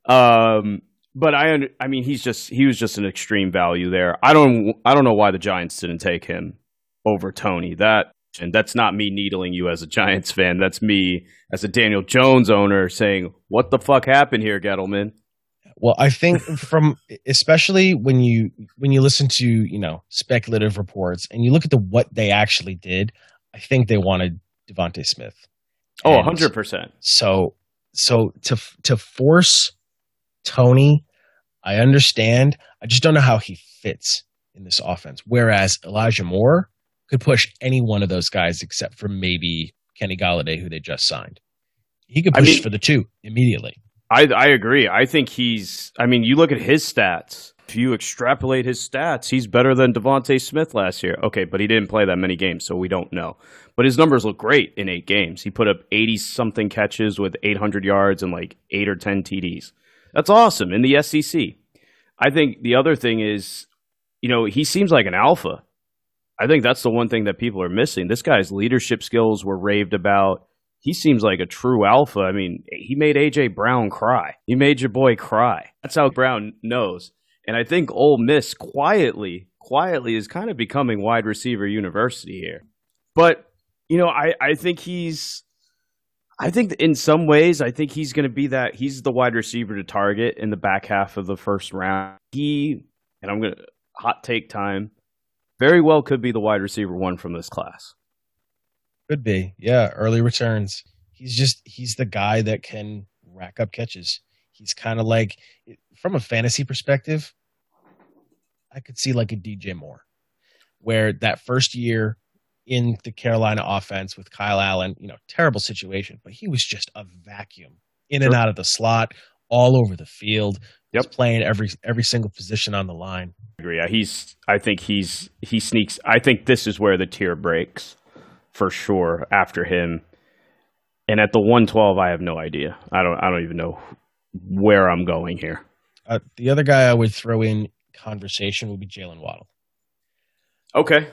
Um, but I, I mean, he's just he was just an extreme value there. I don't I don't know why the Giants didn't take him over Tony. That. And that's not me needling you as a Giants fan. That's me as a Daniel Jones owner saying, what the fuck happened here, Gettleman? Well, I think from especially when you when you listen to, you know, speculative reports and you look at the what they actually did, I think they wanted Devontae Smith. Oh, one hundred percent. So so to to force Tony, I understand. I just don't know how he fits in this offense. Whereas Elijah Moore could push any one of those guys except for maybe Kenny Golladay, who they just signed. He could push I mean, for the two immediately. I, I agree. I think he's – I mean, you look at his stats. If you extrapolate his stats, he's better than Devontae Smith last year. Okay, but he didn't play that many games, so we don't know. But his numbers look great in eight games. He put up eighty-something catches with eight hundred yards and like eight or ten T Ds. That's awesome in the S E C. I think the other thing is, you know, he seems like an alpha. I think that's the one thing that people are missing. This guy's leadership skills were raved about. He seems like a true alpha. I mean, he made A J Brown cry. He made your boy cry. That's how Brown knows. And I think Ole Miss quietly, quietly is kind of becoming wide receiver university here. But, you know, I, I think he's, I think in some ways, I think he's going to be that, he's the wide receiver to target in the back half of the first round. He, and I'm going to, hot take time, very well could be the wide receiver one from this class. Could be. Yeah, early returns. He's just, he's the guy that can rack up catches. He's kind of like, from a fantasy perspective, I could see like a D J Moore, where that first year in the Carolina offense with Kyle Allen, you know, terrible situation, but he was just a vacuum in and out of the slot, all over the field. Yep. He's playing every every single position on the line. I agree. He's. I think he's. He sneaks. I think this is where the tier breaks, for sure. After him, and at the one twelve, I have no idea. I don't. I don't even know where I'm going here. Uh, the other guy I would throw in conversation would be Jalen Waddle. Okay.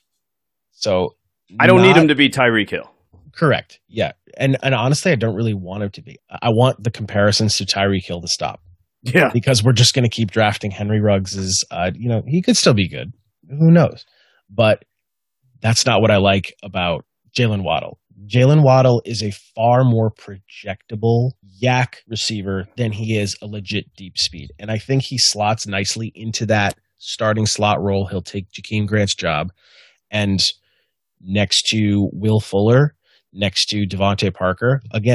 So I don't not, need him to be Tyreek Hill. Correct. Yeah, and and honestly, I don't really want him to be. I want the comparisons to Tyreek Hill to stop. Yeah, because we're just going to keep drafting Henry Ruggs's. Uh, you know, he could still be good. Who knows? But that's not what I like about Jalen Waddle. Jalen Waddle is a far more projectable yak receiver than he is a legit deep speed, and I think he slots nicely into that starting slot role. He'll take Jakeem Grant's job, and next to Will Fuller, next to Devontae Parker, again,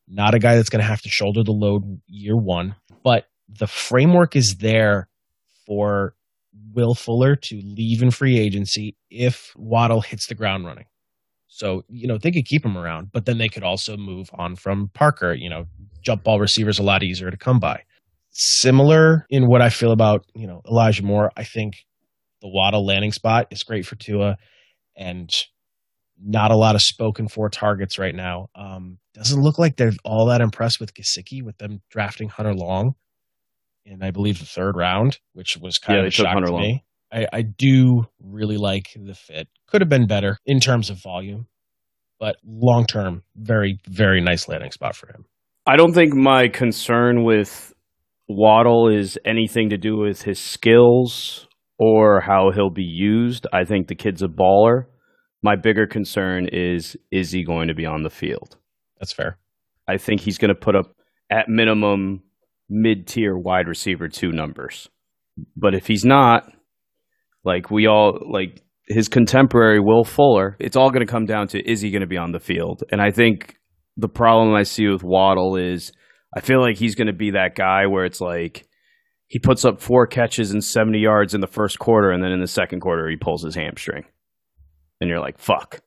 Not a guy that's going to have to shoulder the load year one, but the framework is there for Will Fuller to leave in free agency if Waddle hits the ground running. So, you know, they could keep him around, but then they could also move on from Parker. You know, jump ball receivers a lot easier to come by. Similar in what I feel about, you know, Elijah Moore. I think the Waddle landing spot is great for Tua, and not a lot of spoken for targets right now. Um, doesn't look like they're all that impressed with Gesicki, with them drafting Hunter Long in, I believe, the third round, which was kind Yeah, of they a took shock Hunter to Long. me. I, I do really like the fit. Could have been better in terms of volume, but long term, very, very nice landing spot for him. I don't think my concern with Waddle is anything to do with his skills or how he'll be used. I think the kid's a baller. My bigger concern is, is he going to be on the field? That's fair. I think he's going to put up, at minimum, mid-tier wide receiver two numbers. But if he's not, like we all, like his contemporary Will Fuller, it's all going to come down to, is he going to be on the field? And I think the problem I see with Waddle is I feel like he's going to be that guy where it's like he puts up four catches and seventy yards in the first quarter, and then in the second quarter he pulls his hamstring. And you're like, fuck.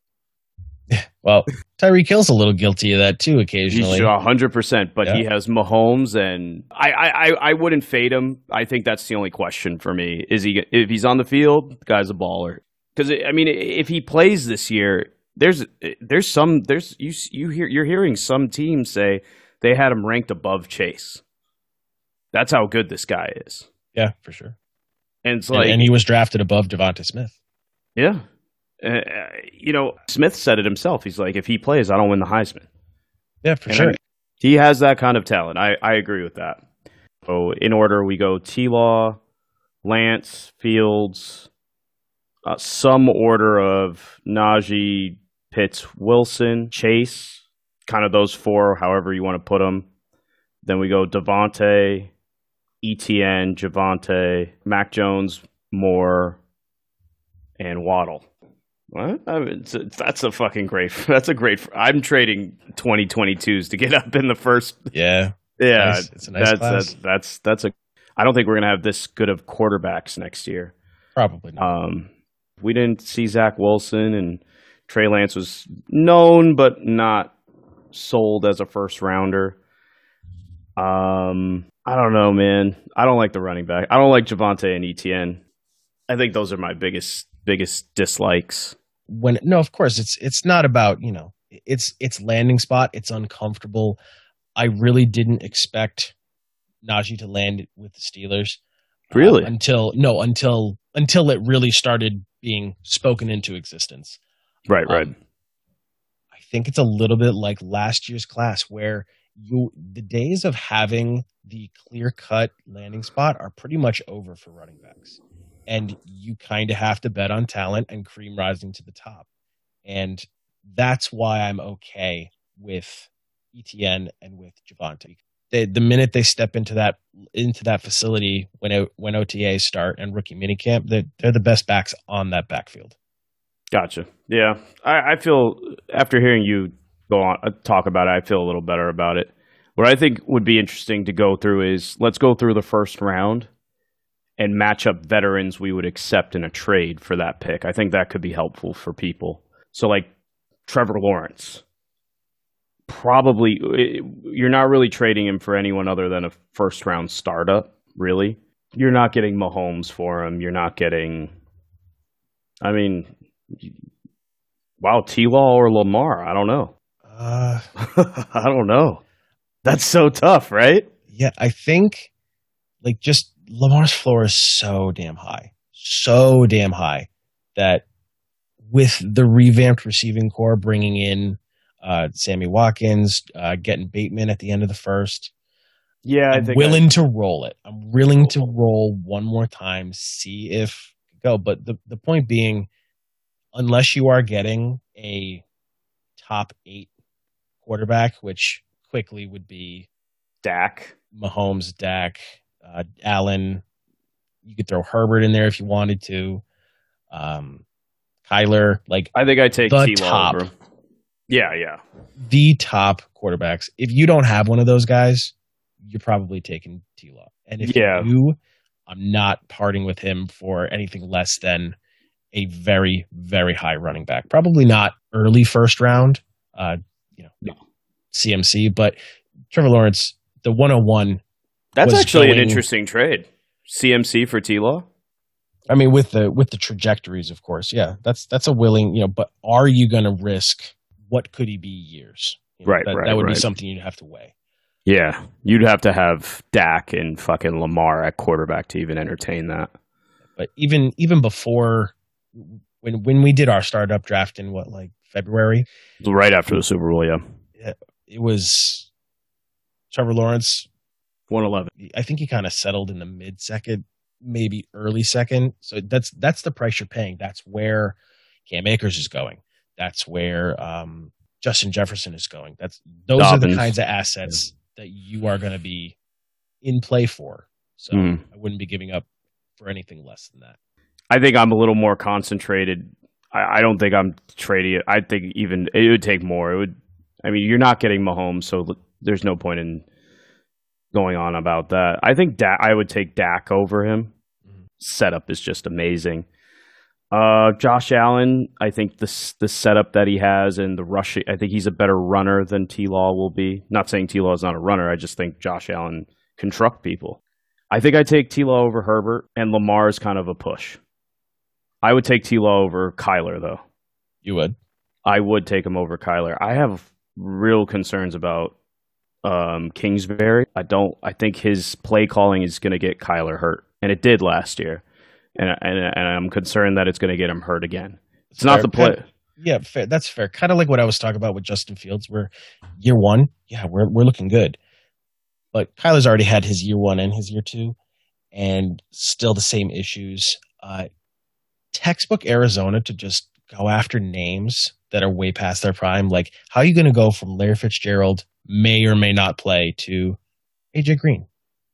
Well, Tyreek Hill's a little guilty of that too occasionally. He's one hundred percent, but Yeah. he has Mahomes, and I, I, I- I wouldn't fade him. I think that's the only question for me. Is he if he's on the field, the guy's a baller. Because I mean, if he plays this year, there's there's some there's you you hear you're hearing some teams say they had him ranked above Chase. That's how good this guy is. Yeah, for sure. And it's And, like, and he was drafted above Devonta Smith. yeah, uh, you know, Smith said it himself. He's like, if he plays, I don't win the Heisman. Yeah, for And sure. I- he has that kind of talent. I, I agree with that. So in order, we go T-Law, Lance, Fields, uh, some order of Najee, Pitts, Wilson, Chase, kind of those four, however you want to put them. Then we go Devontae, E T N, Javonte, Mac Jones, Moore, and Waddle. What? I mean, it's a- that's a fucking great. That's a great. I'm trading twenty twenty-twos to get up in the first. Yeah. Yeah, Nice. It's a nice that's, class. that's that's that's a. I don't think we're gonna have this good of quarterbacks next year. Probably not. Um, we didn't see Zach Wilson, and Trey Lance was known but not sold as a first rounder. Um, I don't know, man. I don't like the running back. I don't like Javonte and E T N. I think those are my biggest biggest dislikes. When no, of course it's it's not about, you know, it's it's landing spot. It's uncomfortable. I really didn't expect Najee to land with the Steelers. Really? Uh, until no, until until it really started being spoken into existence. Right, right. Um, I think it's a little bit like last year's class where you the days of having the clear-cut landing spot are pretty much over for running backs. And you kind of have to bet on talent and cream rising to the top. And that's why I'm okay with E T N and with Javonte. They, the minute they step into that into that facility when it, when O T As start and rookie minicamp, they're, they're the best backs on that backfield. Gotcha. Yeah, I, I feel after hearing you go on uh, talk about it, I feel a little better about it. What I think would be interesting to go through is let's go through the first round and match up veterans we would accept in a trade for that pick. I think that could be helpful for people. So, like Trevor Lawrence, probably you're not really trading him for anyone other than a first round startup. Really, you're not getting Mahomes for him. You're not getting. I mean. Wow, T-Law or Lamar? I don't know. Uh, I don't know. That's so tough, right? yeah, I think like just Lamar's floor is so damn high, so damn high that with the revamped receiving core, bringing in uh, Sammy Watkins, uh, getting Bateman at the end of the first, Yeah, I I'm think willing to roll it. I'm willing to roll one more time, see if go. But the the point being, unless you are getting a top eight quarterback, which quickly would be Dak. Mahomes, Dak, uh, Allen. You could throw Herbert in there if you wanted to. Um, Kyler, like I think I take the T-Law top. over him. Yeah, yeah. The top quarterbacks. If you don't have one of those guys, you're probably taking T-Law. And if Yeah. you do, I'm not parting with him for anything less than a very, very high running back. Probably not early first round, uh, you know, No. C M C, but Trevor Lawrence, the one oh one. That's was actually going- an interesting trade. C M C for T-Law? I mean, with the with the trajectories, of course, yeah, that's that's a willing, you know. But are you going to risk what could he be years? You know, Right, that, right, That would right. be something you'd have to weigh. Yeah. You'd have to have Dak and fucking Lamar at quarterback to even entertain that. But even even before when when we did our startup draft in what like February, Right after the Super Bowl, yeah. it was Trevor Lawrence. one eleven. I think he kind of settled in the mid second, maybe early second. So that's that's the price you're paying. That's where Cam Akers is going. That's where um, Justin Jefferson is going. That's those Dobbins. are the kinds of assets that you are going to be in play for. So Mm. I wouldn't be giving up for anything less than that. I think I'm a little more concentrated. I, I don't think I'm trading it. I think even it would take more. It would. I mean, you're not getting Mahomes, so there's no point in going on about that. I think Dak, I would take Dak over him. Mhm. Setup is just amazing. Uh, Josh Allen, I think the the setup that he has and the rush, I think he's a better runner than T-Law will be. Not saying T-Law is not a runner. I just think Josh Allen can truck people. I think I take T-Law over Herbert, and Lamar is kind of a push. I would take T-Law over Kyler, though. You would. I would take him over Kyler. I have real concerns about um, Kingsbury. I don't. I think his play calling is going to get Kyler hurt, and it did last year. And and, and I'm concerned that it's going to get him hurt again. It's not Fair. the play. Kind- Yeah, fair. That's fair. Kind of like what I was talking about with Justin Fields, where year one, yeah, we're we're looking good, but Kyler's already had his year one and his year two, and still the same issues. Uh, textbook Arizona to just go after names that are way past their prime. Like, how are you going to go from Larry Fitzgerald may or may not play to A J Green?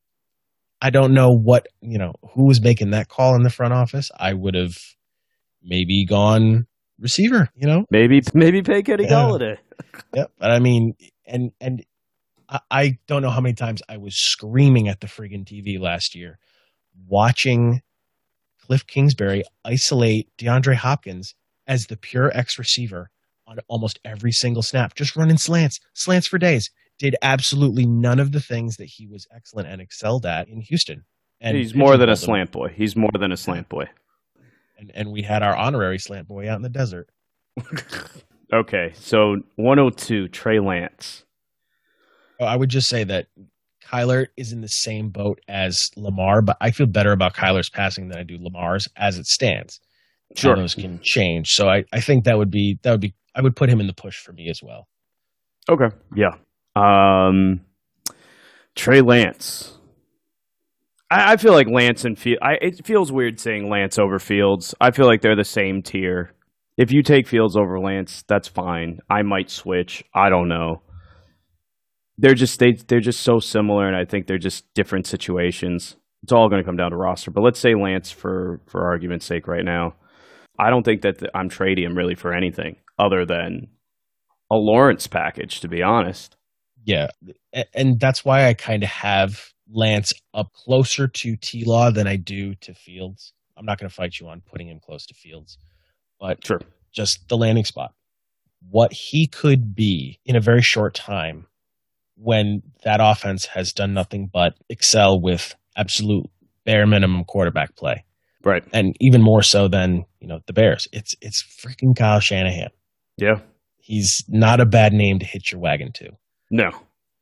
I don't know what you know who was making that call in the front office. I would have maybe gone receiver, you know? Maybe maybe pay Kenny Yeah. Galladay. Yep. But I mean, and and I, I don't know how many times I was screaming at the friggin' T V last year, watching Cliff Kingsbury isolate DeAndre Hopkins as the pure X receiver on almost every single snap, just running slants, slants for days. Did absolutely none of the things that he was excellent and excelled at in Houston. And He's more than a pigeonholed him. slant boy. He's more than a slant boy. And, and we had our honorary slant boy out in the desert. Okay, so one oh two, Trey Lance. Oh, I would just say that Kyler is in the same boat as Lamar, but I feel better about Kyler's passing than I do Lamar's as it stands. Sure. All those can change. So I, I think that would be that would be I would put him in the push for me as well. Okay, yeah. Um, Trey Lance. I, I feel like Lance and Fields. I it feels weird saying Lance over Fields. I feel like they're the same tier. If you take Fields over Lance, that's fine. I might switch. I don't know. They're just they they're just so similar, and I think they're just different situations. It's all going to come down to roster. But let's say Lance for for argument's sake right now. I don't think that the, I'm trading him really for anything other than a Lawrence package, to be honest. Yeah, a- and that's why I kind of have Lance up closer to T-Law than I do to Fields. I'm not going to fight you on putting him close to Fields, but Sure. just the landing spot. What he could be in a very short time when that offense has done nothing but excel with absolute bare minimum quarterback play. Right. And even more so than, you know, the Bears. It's it's freaking Kyle Shanahan. Yeah. He's not a bad name to hitch your wagon to. No.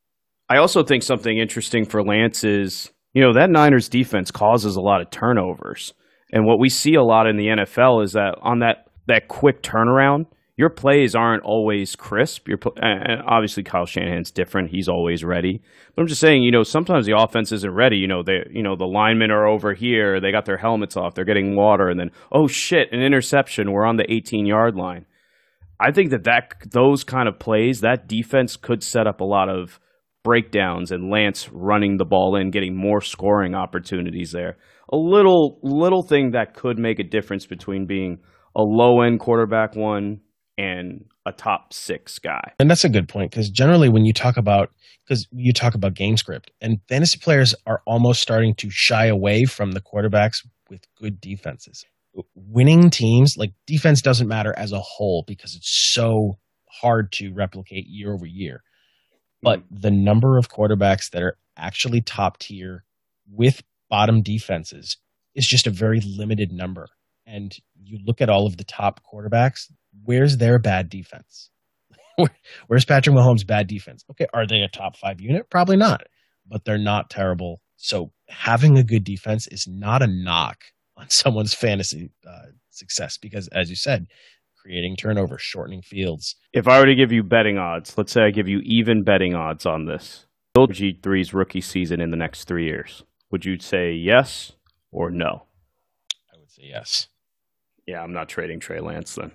I also think something interesting for Lance is, you know, that Niners defense causes a lot of turnovers. And what we see a lot in the N F L is that on that, that quick turnaround, your plays aren't always crisp. Your, and obviously, Kyle Shanahan's different. He's always ready. But I'm just saying, you know, sometimes the offense isn't ready. You know, they, you know, the linemen are over here. They got their helmets off. They're getting water. And then, oh, shit, an interception. We're on the eighteen-yard line. I think that, that those kind of plays, that defense could set up a lot of breakdowns and Lance running the ball in, getting more scoring opportunities there. A little little thing that could make a difference between being a low-end quarterback one and a top six guy. And that's a good point, because generally when you talk about because you talk about game script, and fantasy players are almost starting to shy away from the quarterbacks with good defenses. Winning teams, like defense doesn't matter as a whole because it's so hard to replicate year over year. But mm-hmm. the number of quarterbacks that are actually top tier with bottom defenses is just a very limited number. And you look at all of the top quarterbacks, where's their bad defense? Where's Patrick Mahomes' bad defense? Okay, are they a top five unit? Probably not, but they're not terrible. So having a good defense is not a knock on someone's fantasy uh, success because, as you said, creating turnover, shortening fields. If I were to give you betting odds, let's say I give you even betting odds on this, G three's rookie season in the next three years, would you say yes or no? I would say yes. Yeah, I'm not trading Trey Lance then.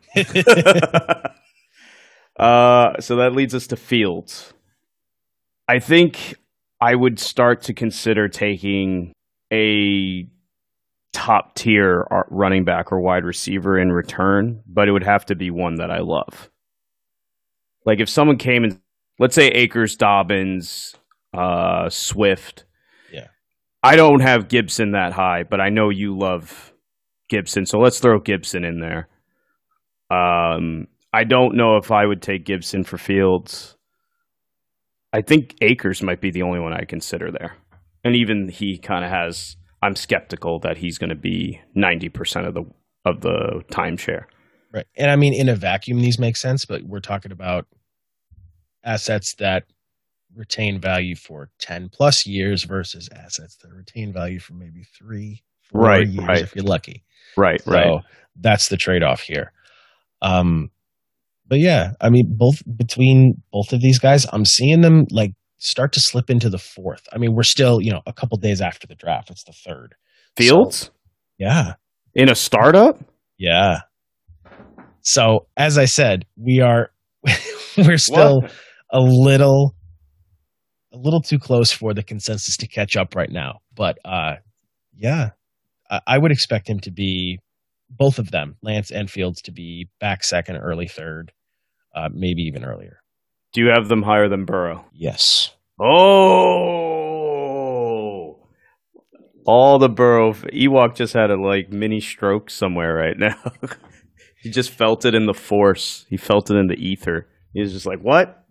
uh, so that leads us to Fields. I think I would start to consider taking a top tier running back or wide receiver in return, but it would have to be one that I love. Like if someone came and, let's say Akers, Dobbins, uh, Swift. Yeah. I don't have Gibson that high, but I know you love Gibson, so let's throw Gibson in there. Um, I don't know if I would take Gibson for Fields. I think Akers might be the only one I consider there. And even he kind of has, I'm skeptical that he's going to be ninety percent of the of the timeshare. Right. And I mean, in a vacuum, these make sense, but we're talking about assets that retain value for ten plus years versus assets that retain value for maybe three, four right, years right. if you're lucky. Right, so right. That's the trade-off here. Um, but yeah, I mean, both between both of these guys, I'm seeing them like start to slip into the fourth. I mean, we're still, you know, a couple days after the draft. It's the third. Fields? So, yeah. In a startup? Yeah. So as I said, we are we're still What? a little a little too close for the consensus to catch up right now. But uh, yeah, I, I would expect him to be both of them, Lance and Fields, to be back second, early third, uh, maybe even earlier. Do you have them higher than Burrow? Yes. Oh, all the Burrow. Ewok just had a like mini stroke somewhere right now. He just felt it in the force. He felt it in the ether. He was just like, "What?"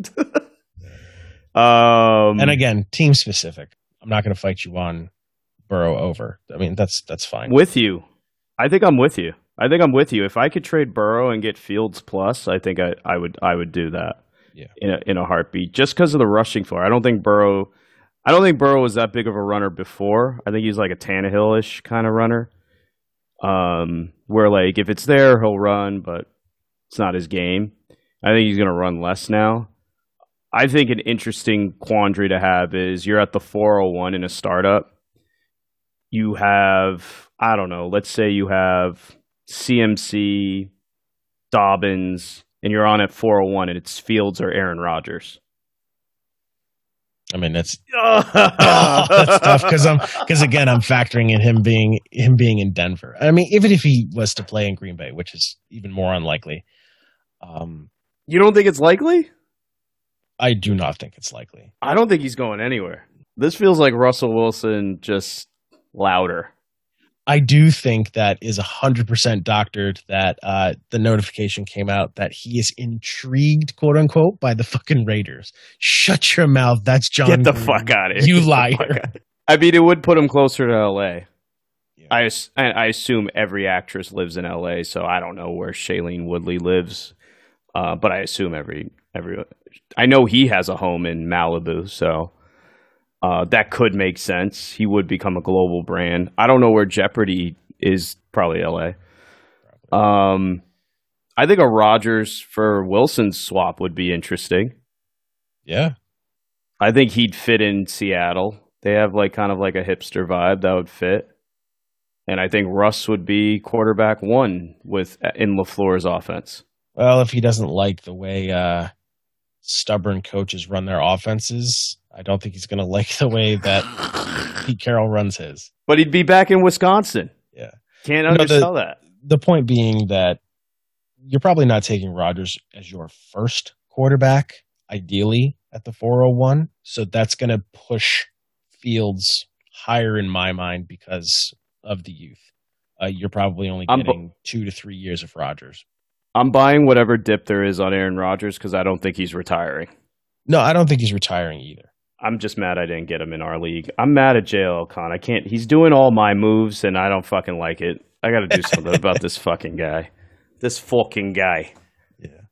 um, and again, team specific. I'm not going to fight you on Burrow over. I mean, that's that's fine. With you, I think I'm with you. I think I'm with you. If I could trade Burrow and get Fields plus, I think I, I would I would do that. Yeah. In a in a heartbeat, just because of the rushing floor. I don't think Burrow. I don't think Burrow was that big of a runner before. I think he's like a Tannehill-ish kind of runner. Um, where like if it's there, he'll run, but it's not his game. I think he's going to run less now. I think an interesting quandary to have is you're at the four oh one in a startup. You have, I don't know, let's say you have C M C, Dobbins, and you're on at four oh one and it's Fields or Aaron Rodgers. I mean, that's, oh, that's tough because I'm because again I'm factoring in him being him being in Denver. I mean, even if he was to play in Green Bay, which is even more unlikely. Um, you don't think it's likely? I do not think it's likely. I don't think he's going anywhere. This feels like Russell Wilson just louder. I do think that is one hundred percent doctored that uh, the notification came out that he is intrigued, quote unquote, by the fucking Raiders. Shut your mouth. That's John. Get the Gruden. fuck out of here. You liar. I mean, it would put him closer to L A. Yeah. I, I assume every actress lives in L A, so I don't know where Shailene Woodley lives. Uh, but I assume every, every, I know he has a home in Malibu, so. Uh, that could make sense. He would become a global brand. I don't know where Jeopardy is. Probably L A. Um, I think a Rodgers for Wilson swap would be interesting. Yeah. I think he'd fit in Seattle. They have like kind of like a hipster vibe that would fit. And I think Russ would be quarterback one with in LaFleur's offense. Well, if he doesn't like the way uh, stubborn coaches run their offenses, I don't think he's going to like the way that Pete Carroll runs his. But he'd be back in Wisconsin. Yeah. Can't No, undersell the, that. The point being that you're probably not taking Rodgers as your first quarterback, ideally at the four oh one. So that's going to push Fields higher in my mind because of the youth. Uh, you're probably only I'm getting bu- two to three years of Rodgers. I'm buying whatever dip there is on Aaron Rodgers because I don't think he's retiring. No, I don't think he's retiring either. I'm just mad I didn't get him in our league. I'm mad at J L Khan. I can't. He's doing all my moves, and I don't fucking like it. I got to do something about this fucking guy. This fucking guy. Yeah.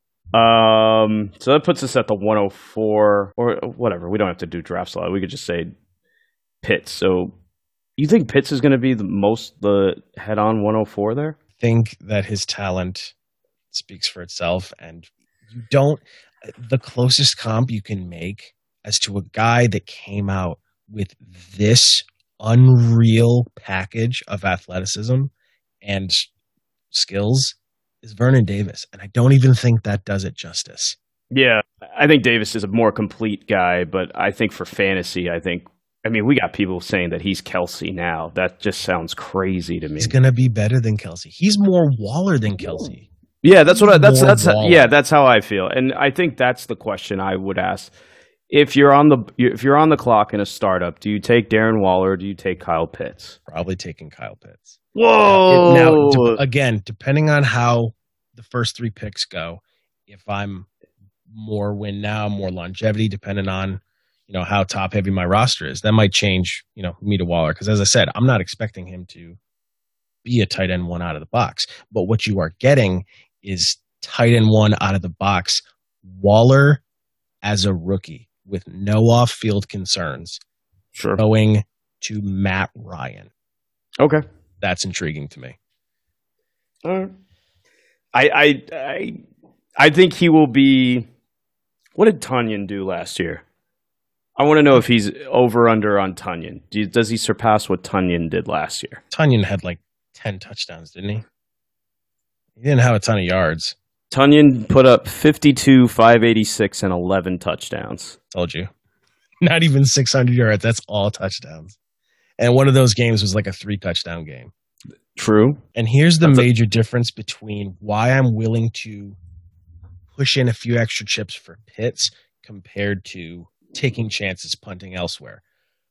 Um. So that puts us at the one oh four or whatever. We don't have to do draft slot. We could just say Pitts. So you think Pitts is going to be the most the head on one oh four there? Think that his talent speaks for itself, and you don't. The closest comp you can make as to a guy that came out with this unreal package of athleticism and skills is Vernon Davis. And I don't even think that does it justice. Yeah, I think Davis is a more complete guy, but I think for fantasy, I think, I mean, we got people saying that he's Kelsey now. That just sounds crazy to me. He's going to be better than Kelsey. He's more Waller than Kelsey. Yeah, that's what I, that's More that's Waller. yeah, that's how I feel. And I think that's the question I would ask. If you're on the if you're on the clock in a startup, do you take Darren Waller or do you take Kyle Pitts? Probably taking Kyle Pitts. Whoa. Now, de- again, depending on how the first three picks go, if I'm more win now, more longevity, depending on, you know, how top heavy my roster is, that might change, you know, me to Waller. Because as I said, I'm not expecting him to be a tight end one out of the box. But what you are getting is tight end one out of the box, Waller as a rookie with no off-field concerns, Sure. going to Matt Ryan. Okay. That's intriguing to me. All right. I I I I think he will be. What did Tunyon do last year? I want to know if he's over under on Tunyon. Do you, does he surpass what Tunyon did last year? Tunyon had like ten touchdowns, didn't he? He didn't have a ton of yards. Tunyon put up fifty-two, five eighty-six, and eleven touchdowns. Told you. Not even six hundred yards. That's all touchdowns. And one of those games was like a three touchdown game. True. And here's the That's a- major difference between why I'm willing to push in a few extra chips for Pitts compared to taking chances punting elsewhere.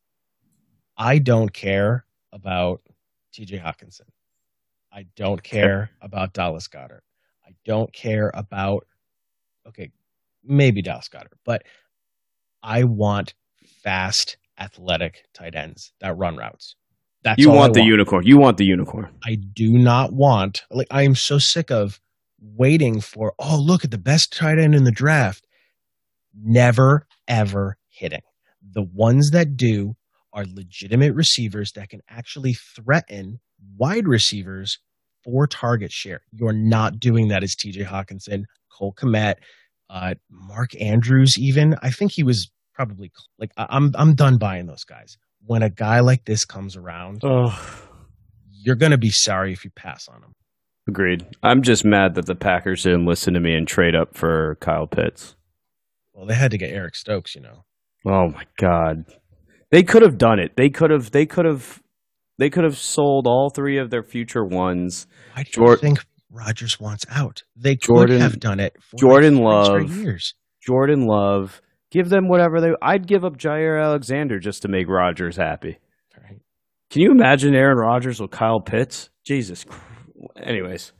I don't care about T J Hawkinson. I don't care about Dallas Goedert. I don't care about, okay, maybe Dallas Goedert, but I want fast, athletic tight ends that run routes. That's You all want I the unicorn. You want the unicorn. I do not want, like, I am so sick of waiting for, oh, look at the best tight end in the draft. Never, ever hitting. The ones that do are legitimate receivers that can actually threaten wide receivers for target share. You're not doing that as T J Hawkinson, Cole Kmet, uh, Mark Andrews even. I think he was probably, like, I- I'm, I'm done buying those guys. When a guy like this comes around, Oh, you're going to be sorry if you pass on him. agreed. I'm just mad that the Packers didn't listen to me and trade up for Kyle Pitts. Well, they had to get Eric Stokes, you know. Oh my God. They could have done it. They could have they could have they could have sold all three of their future ones. Why do Jor- you think Rodgers wants out? They could Jordan- have done it for Jordan like three straight Love. years. Jordan Love. Give them whatever they I'd give up Jair Alexander just to make Rodgers happy. Right. Can you imagine Aaron Rodgers with Kyle Pitts? Jesus. Christ. Anyways.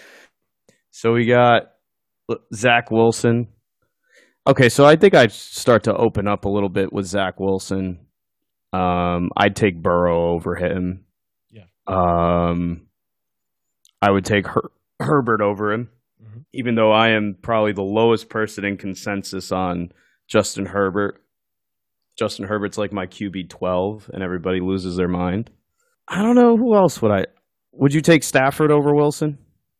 So we got Zach Wilson. Okay, so I think I'd start to open up a little bit with Zach Wilson. Um, I'd take Burrow over him. Yeah. Um, I would take Her- Herbert over him, Mhm. even though I am probably the lowest person in consensus on Justin Herbert. Justin Herbert's like my Q B twelve, and everybody loses their mind. I don't know who else would I. Would you take Stafford over Wilson?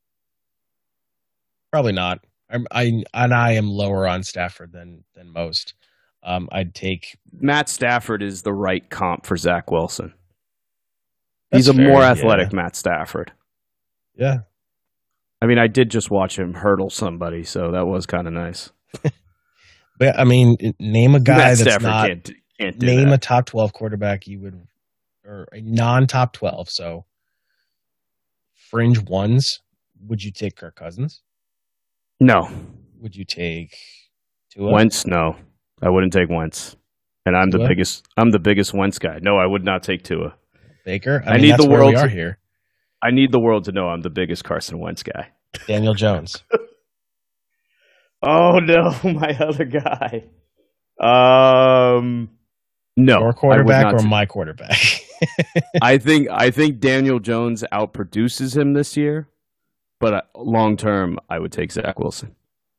Probably not. I'm, I and I am lower on Stafford than than most. Um, I'd take. Matt Stafford is the right comp for Zach Wilson. He's That's a more fair, athletic yeah. Matt Stafford. Yeah, I mean, I did just watch him hurdle somebody, so that was kind of nice. but I mean, name a guy Matt that's Stafford not. can't, can't do Name that. a top twelve quarterback you would, or a non-top twelve. So, fringe ones. Would you take Kirk Cousins? No. Would you take Tua? Wentz? No. I wouldn't take Wentz. And I'm Tua? the biggest I'm the biggest Wentz guy. No, I would not take Tua. Baker? I, I mean, need that's the where world we are to- here. I need the world to know I'm the biggest Carson Wentz guy. Daniel Jones. Oh no, my other guy. Um no. Your I would quarterback not or ta- my quarterback? I think I think Daniel Jones outproduces him this year, but uh, long term, I would take Zach Wilson.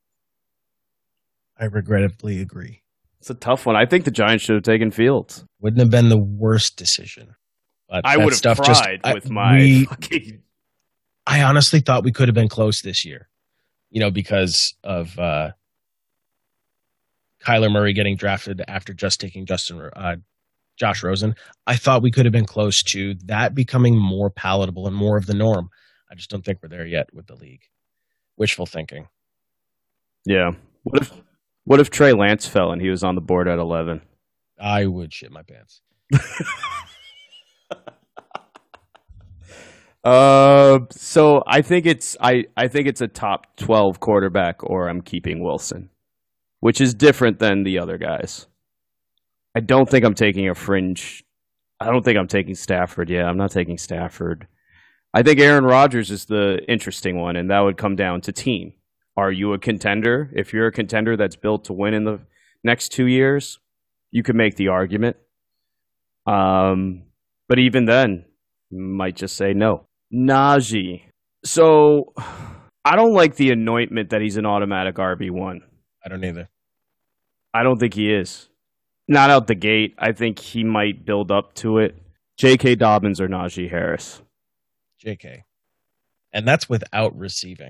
I regrettably agree. It's a tough one. I think the Giants should have taken Fields. Wouldn't have been the worst decision. But I that would have stuff cried just, with I, my we, fucking. I honestly thought we could have been close this year, you know, because of uh, Kyler Murray getting drafted after just taking Justin, uh, Josh Rosen. I thought we could have been close to that becoming more palatable and more of the norm. I just don't think we're there yet with the league. Wishful thinking. Yeah. What if What if Trey Lance fell and he was on the board at eleven? I would shit my pants. Uh, so I think it's I, I think it's a top twelve quarterback, or I'm keeping Wilson, which is different than the other guys. I don't think I'm taking a fringe. I don't think I'm taking Stafford. Yeah, I'm not taking Stafford. I think Aaron Rodgers is the interesting one, and that would come down to team. Are you a contender? If you're a contender that's built to win in the next two years, you could make the argument. Um, but even then, you might just say no. Najee. So I don't like the anointment that he's an automatic R B one. I don't either. I don't think he is. Not out the gate. I think he might build up to it. J K. Dobbins or Najee Harris. J K. And that's without receiving.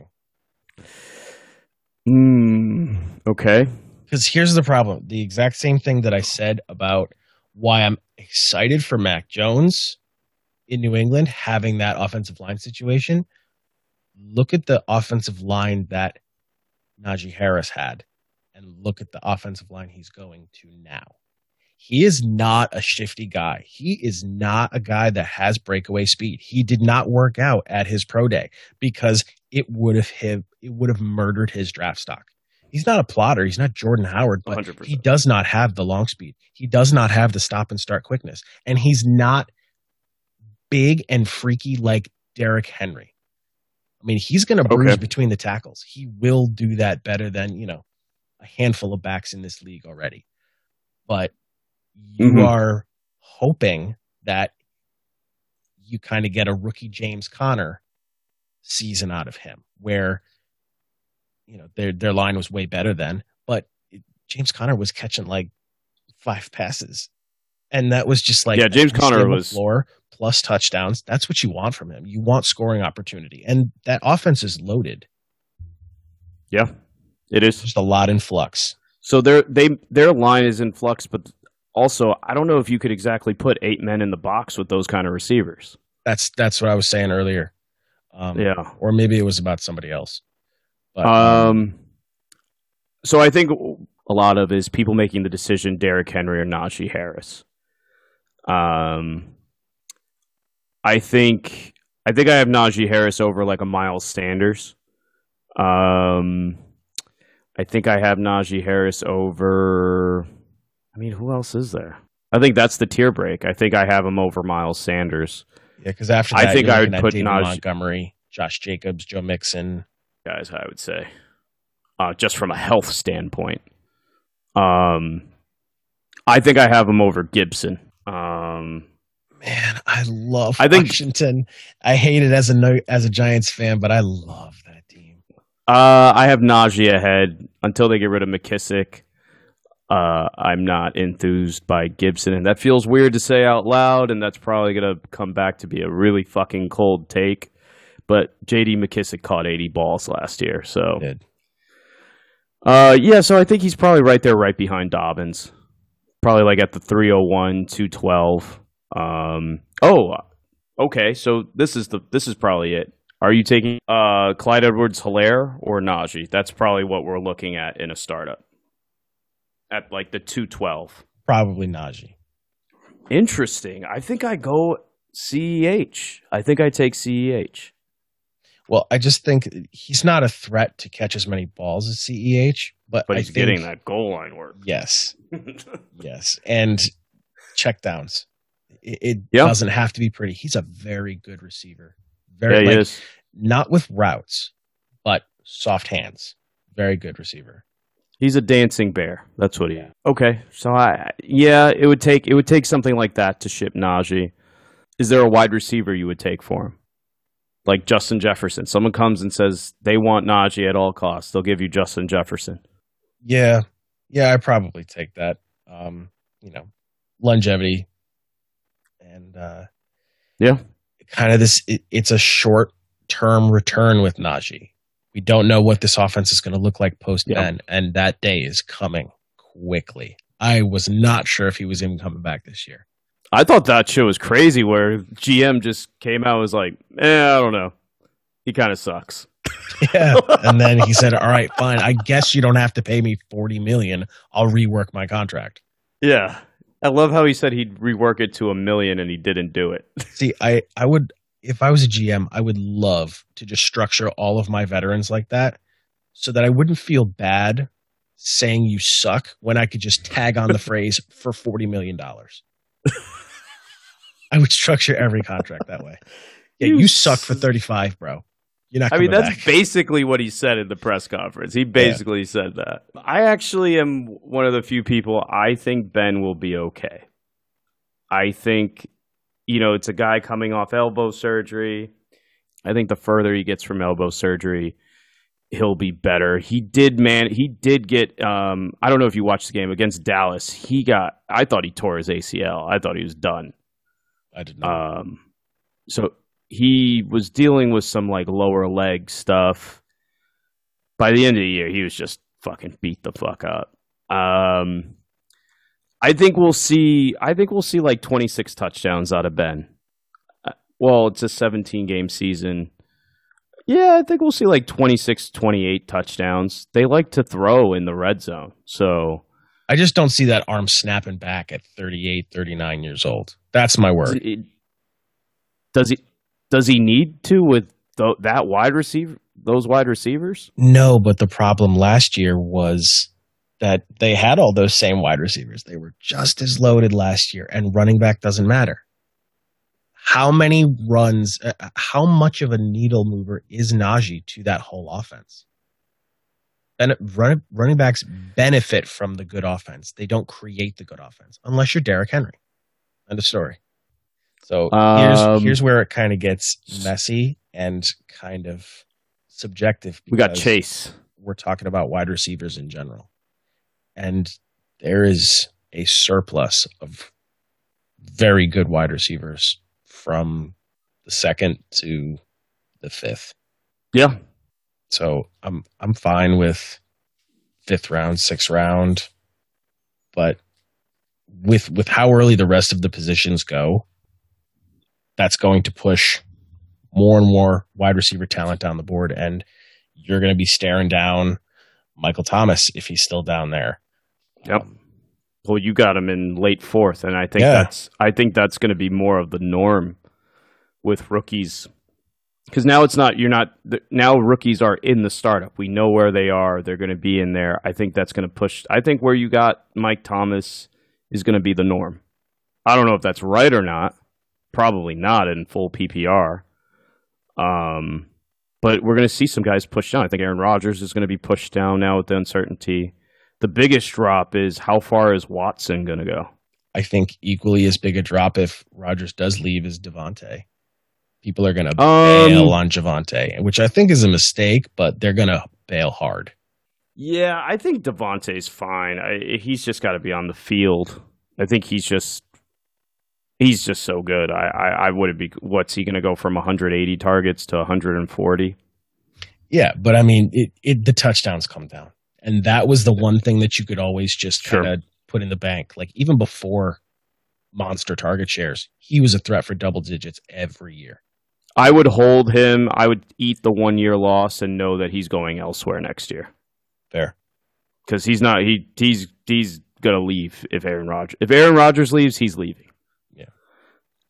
Hmm. Okay. Because here's the problem. The exact same thing that I said about why I'm excited for Mac Jones in New England having that offensive line situation. Look at the offensive line that Najee Harris had and look at the offensive line he's going to now. He is not a shifty guy. He is not a guy that has breakaway speed. He did not work out at his pro day because it would have him, it would have murdered his draft stock. He's not a plotter. He's not Jordan Howard, but one hundred percent. he does not have the long speed. He does not have the stop and start quickness. And he's not big and freaky like Derrick Henry. I mean, he's going to bruise Okay. between the tackles. He will do that better than, you know, a handful of backs in this league already. But you Mhm. are hoping that you kind of get a rookie James Conner season out of him where, you know, their their line was way better then, but James Conner was catching like five passes. And that was just like Yeah, James a Conner stable was- floor plus touchdowns. That's what you want from him. You want scoring opportunity. And that offense is loaded. Yeah, it is. Just a lot in flux. So their they their line is in flux, but also I don't know if you could exactly put eight men in the box with those kind of receivers. That's that's what I was saying earlier. Um, Yeah. Or maybe it was about somebody else. But, um, Um. So I think a lot of is people making the decision: Derrick Henry or Najee Harris. Um. I think I think I have Najee Harris over like a Miles Sanders. Um. I think I have Najee Harris over. I mean, who else is there? I think that's the tier break. I think I have him over Miles Sanders. yeah, because after I that, think you're I looking would at put David Najee- Montgomery, Josh Jacobs, Joe Mixon. Guys, I would say, uh, just from a health standpoint. Um, I think I have him over Gibson. Um, Man, I love I think- Washington. I hate it as a no, as a Giants fan, but I love that team. uh, I have Najee ahead until they get rid of McKissick. Uh, I'm not enthused by Gibson, and that feels weird to say out loud, and that's probably going to come back to be a really fucking cold take. But J D McKissick caught eighty balls last year, so Did. uh, yeah. So I think he's probably right there, right behind Dobbins, probably like at the three oh one, two twelve. Um, oh, okay. So this is the this is probably it. Are you taking uh, Clyde Edwards-Helaire or Najee? That's probably what we're looking at in a startup at like the two twelve. Probably Najee. Interesting. I think I go C E H. I think I take C E H. Well, I just think he's not a threat to catch as many balls as C E H, but, But I he's think, getting that goal line work. Yes, yes, and checkdowns. It, it Yeah. doesn't have to be pretty. He's a very good receiver. Very, Yeah, he like, is. not with routes, but soft hands. Very good receiver. He's a dancing bear. That's what he is. Okay. So I yeah, it would take it would take something like that to ship Najee. Is there a wide receiver you would take for him? Like Justin Jefferson. Someone comes and says they want Najee at all costs. They'll give you Justin Jefferson. Yeah, yeah, I probably take that. Um, you know, longevity and uh, Yeah. kind of this. It, it's a short term return with Najee. We don't know what this offense is going to look like post Yeah. Ben, and that day is coming quickly. I was not sure if he was even coming back this year. I thought that shit was crazy where G M just came out and was like, eh, I don't know. He kind of sucks. Yeah, and then he said, "All right, fine. I guess you don't have to pay me forty million. I'll rework my contract." Yeah. I love how he said he'd rework it to a million and he didn't do it. See, I, I would, if I was a G M, I would love to just structure all of my veterans like that so that I wouldn't feel bad saying you suck when I could just tag on the phrase for forty million dollars. I would structure every contract that way. Yeah, you, You suck for s- thirty-five, bro. You're not I coming mean, that's back. basically what he said in the press conference. He basically said that. I actually am one of the few people I think Ben will be okay. I think, you know, it's a guy coming off elbow surgery. I think the further he gets from elbow surgery, he'll be better. He did, man. He did get. Um, I don't know if you watched the game against Dallas. He got. I thought he tore his A C L. I thought he was done. I did not. Um, so he was dealing with some like lower leg stuff. By the end of the year, he was just fucking beat the fuck up. Um, I think we'll see. I think we'll see like twenty-six touchdowns out of Ben. Uh, Well, it's a seventeen game season. Yeah, I think we'll see like twenty-six, twenty-eight touchdowns. They like to throw in the red zone. So I just don't see that arm snapping back at thirty-eight, thirty-nine years old. That's my word. it- does he does he need to with th- that wide receiver, those wide receivers? No, but the problem last year was that they had all those same wide receivers. They were just as loaded last year, and running back doesn't matter. How many runs, uh, how much of a needle mover is Najee to that whole offense? And run, running backs benefit from the good offense. They don't create the good offense unless you're Derrick Henry. End of story. So here's Um, here's where it kind of gets messy and kind of subjective. We got because Chase. We're talking about wide receivers in general, and there is a surplus of very good wide receivers from the second to the fifth. Yeah. So I'm I'm fine with fifth round, sixth round, but with with how early the rest of the positions go, that's going to push more and more wide receiver talent down the board, and you're going to be staring down Michael Thomas if he's still down there. Yep. Um, Well, you got him in late fourth, and I think Yeah. that's I think that's going to be more of the norm with rookies, because now it's not you're not now rookies are in the startup. We know where they are; they're going to be in there. I think that's going to push. I think where you got Mike Thomas is going to be the norm. I don't know if that's right or not. Probably not in full P P R. Um, but we're going to see some guys pushed down. I think Aaron Rodgers is going to be pushed down now with the uncertainty. The biggest drop is how far is Watson going to go? I think equally as big a drop if Rodgers does leave is Devontae. People are going to Um, bail on Javonte, which I think is a mistake, but they're going to bail hard. Yeah, I think Devontae's fine. I, he's just got to be on the field. I think he's just he's just so good. I, I, I wouldn't be. What's he going to go from one hundred eighty targets to one hundred forty? Yeah, but I mean, it, it the touchdowns come down. And that was the one thing that you could always just Sure. kind of put in the bank. Like even before monster target shares, he was a threat for double digits every year. I would hold him. I would eat the one year loss and know that he's going elsewhere next year Fair. because he's not. He he's he's gonna leave if Aaron Rodgers if Aaron Rodgers leaves, he's leaving. Yeah.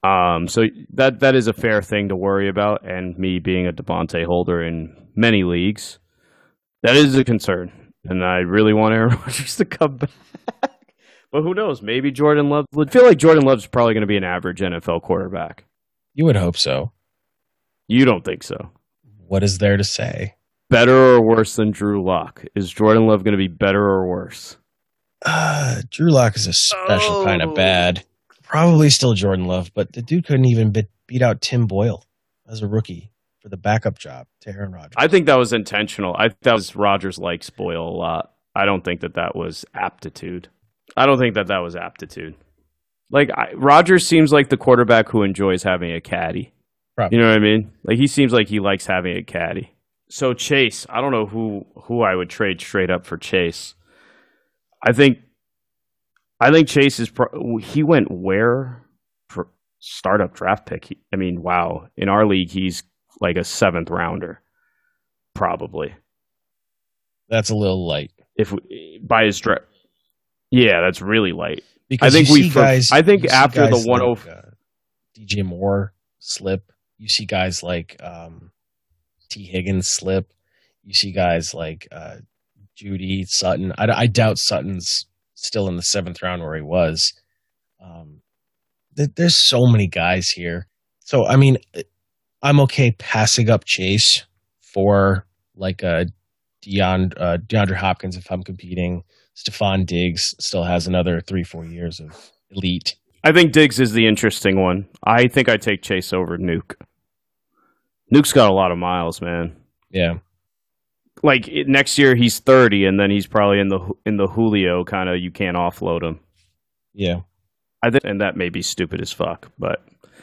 Um, so that that is a fair thing to worry about, and me being a Devontae holder in many leagues, that is a concern. And I really want Aaron Rodgers to come back. But who knows? Maybe Jordan Love would feel like Jordan Love's probably going to be an average N F L quarterback. You would hope so. You don't think so? What is there to say? Better or worse than Drew Lock? Is Jordan Love going to be better or worse? Uh, Drew Lock is a special Oh. kind of bad. Probably still Jordan Love, but the dude couldn't even beat, beat out Tim Boyle as a rookie for the backup job to Aaron Rodgers. I think that was intentional. I think that was Rodgers likes Boyle a lot. I don't think that that was aptitude. I don't think that that was aptitude. Like I, Rodgers seems like the quarterback who enjoys having a caddy. Probably. You know what I mean? Like he seems like he likes having a caddy. So Chase, I don't know who who I would trade straight up for Chase. I think I think Chase is pro- he went where for startup draft pick. He, I mean, wow. In our league, he's like a seventh rounder, probably. That's a little light. If we, by his draft, yeah, that's really light. Because I think you we. see For, guys, I think you see after the guys one like, oh, uh, D J Moore slip. You see guys like um, T. Higgins slip. You see guys like uh, Judy Sutton. I, I doubt Sutton's still in the seventh round where he was. Um, th- there's so many guys here. So I mean, I'm okay passing up Chase for like a Deond, uh, DeAndre Hopkins if I'm competing. Stephon Diggs still has another three, four years of elite. I think Diggs is the interesting one. I think I take Chase over Nuke. Nuke's got a lot of miles, man. Yeah. Like it, next year he's thirty, and then he's probably in the in the Julio kind of you can't offload him. Yeah. I think, and that may be stupid as fuck, but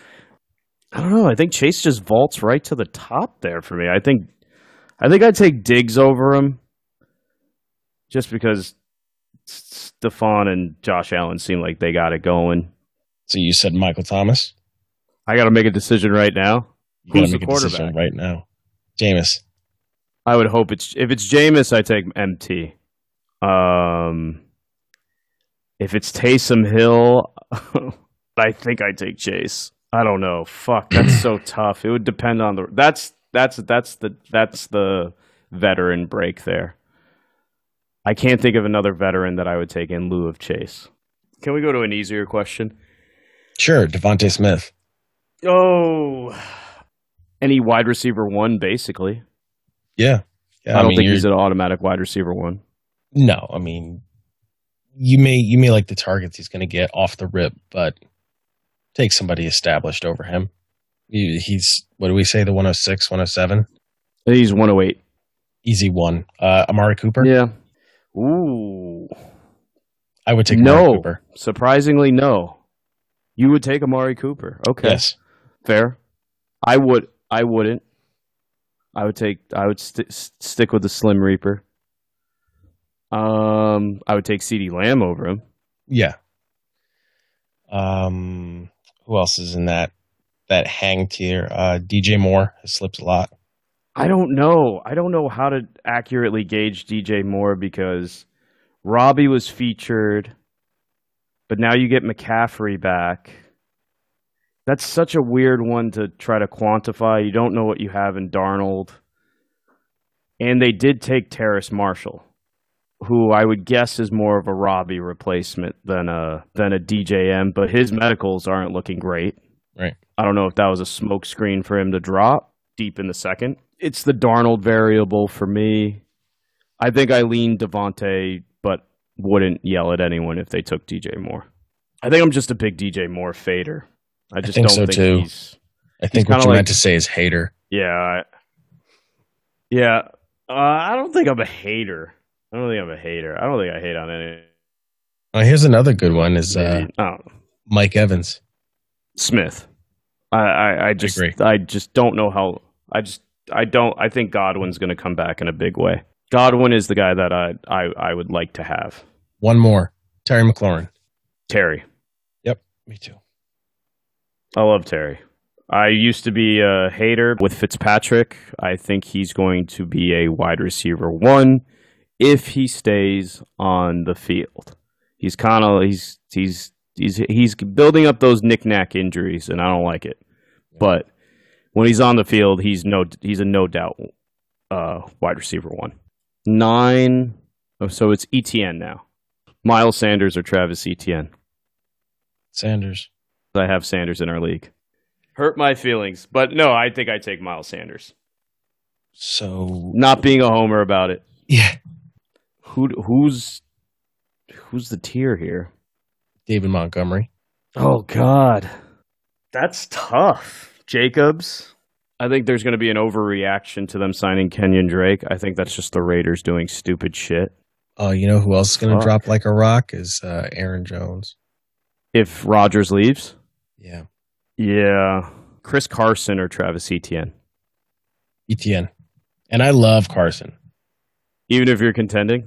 I don't know. I think Chase just vaults right to the top there for me. I think I think I'd take Diggs over him, just because Stephon and Josh Allen seem like they got it going. So you said Michael Thomas? I got to make a decision right now. You got Who's to the make a decision quarterback? right now. Jameis. I would hope it's if it's Jameis, I take M T. Um, if it's Taysom Hill, I think I take Chase. I don't know. Fuck, that's so tough. It would depend on the. That's that's that's the that's the veteran break there. I can't think of another veteran that I would take in lieu of Chase. Can we go to an easier question? Sure, Devontae Smith. Oh, any wide receiver one, basically. Yeah. yeah I don't mean, think you're- he's an automatic wide receiver one. No, I mean, you may you may like the targets he's going to get off the rip, but take somebody established over him. He- He's, what do we say, the one oh six, one oh seven? He's one oh eight. Easy one. Uh, Amari Cooper? Yeah. Ooh. I would take Amari No. Cooper. Surprisingly, no. You would take Amari Cooper. Okay. Yes. Fair. I would. I wouldn't. I would take. I would st- stick with the Slim Reaper. Um, I would take CeeDee Lamb over him. Yeah. Um, who else is in that that hang tier? Uh, D J Moore has slipped a lot. I don't know. I don't know how to accurately gauge D J Moore because Robbie was featured, but now you get McCaffrey back. That's such a weird one to try to quantify. You don't know what you have in Darnold. And they did take Terrace Marshall, who I would guess is more of a Robbie replacement than a than a D J M, but his medicals aren't looking great. Right. I don't know if that was a smoke screen for him to drop deep in the second. It's the Darnold variable for me. I think I lean Devontae, but wouldn't yell at anyone if they took D J Moore. I think I'm just a big D J Moore fader. I just think don't so, think too. he's. I think kinda what you like- meant to say is hater. Yeah. I- Yeah. Uh, I don't think I'm a hater. I don't think I'm a hater. I don't think I hate on any. Uh, here's another good one is uh, Maybe- I don't know. Mike Evans. Smith. I, I, I just agree. I just don't know how I just I don't I think Godwin's gonna come back in a big way. Godwin is the guy that I I, I would like to have. One more. Terry McLaurin. Terry. Yep. Me too. I love Terry. I used to be a hater with Fitzpatrick. I think he's going to be a wide receiver one if he stays on the field. He's kind of he's he's He's he's building up those knick-knack injuries, and I don't like it. But when he's on the field, he's no he's a no doubt uh, wide receiver one. Nine. Oh, so it's Etienne now. Miles Sanders or Travis Etienne? Sanders. I have Sanders in our league. Hurt my feelings, but no, I think I take Miles Sanders. So not being a homer about it. Yeah. Who who's who's the tier here? David Montgomery. Oh God, that's tough. Jacobs. I think there's going to be an overreaction to them signing Kenyon Drake. I think that's just the Raiders doing stupid shit. Oh, you know who else is going to drop like a rock is uh, Aaron Jones. If Rodgers leaves? Yeah. Yeah. Chris Carson or Travis Etienne? Etienne. And I love Carson. Even if you're contending?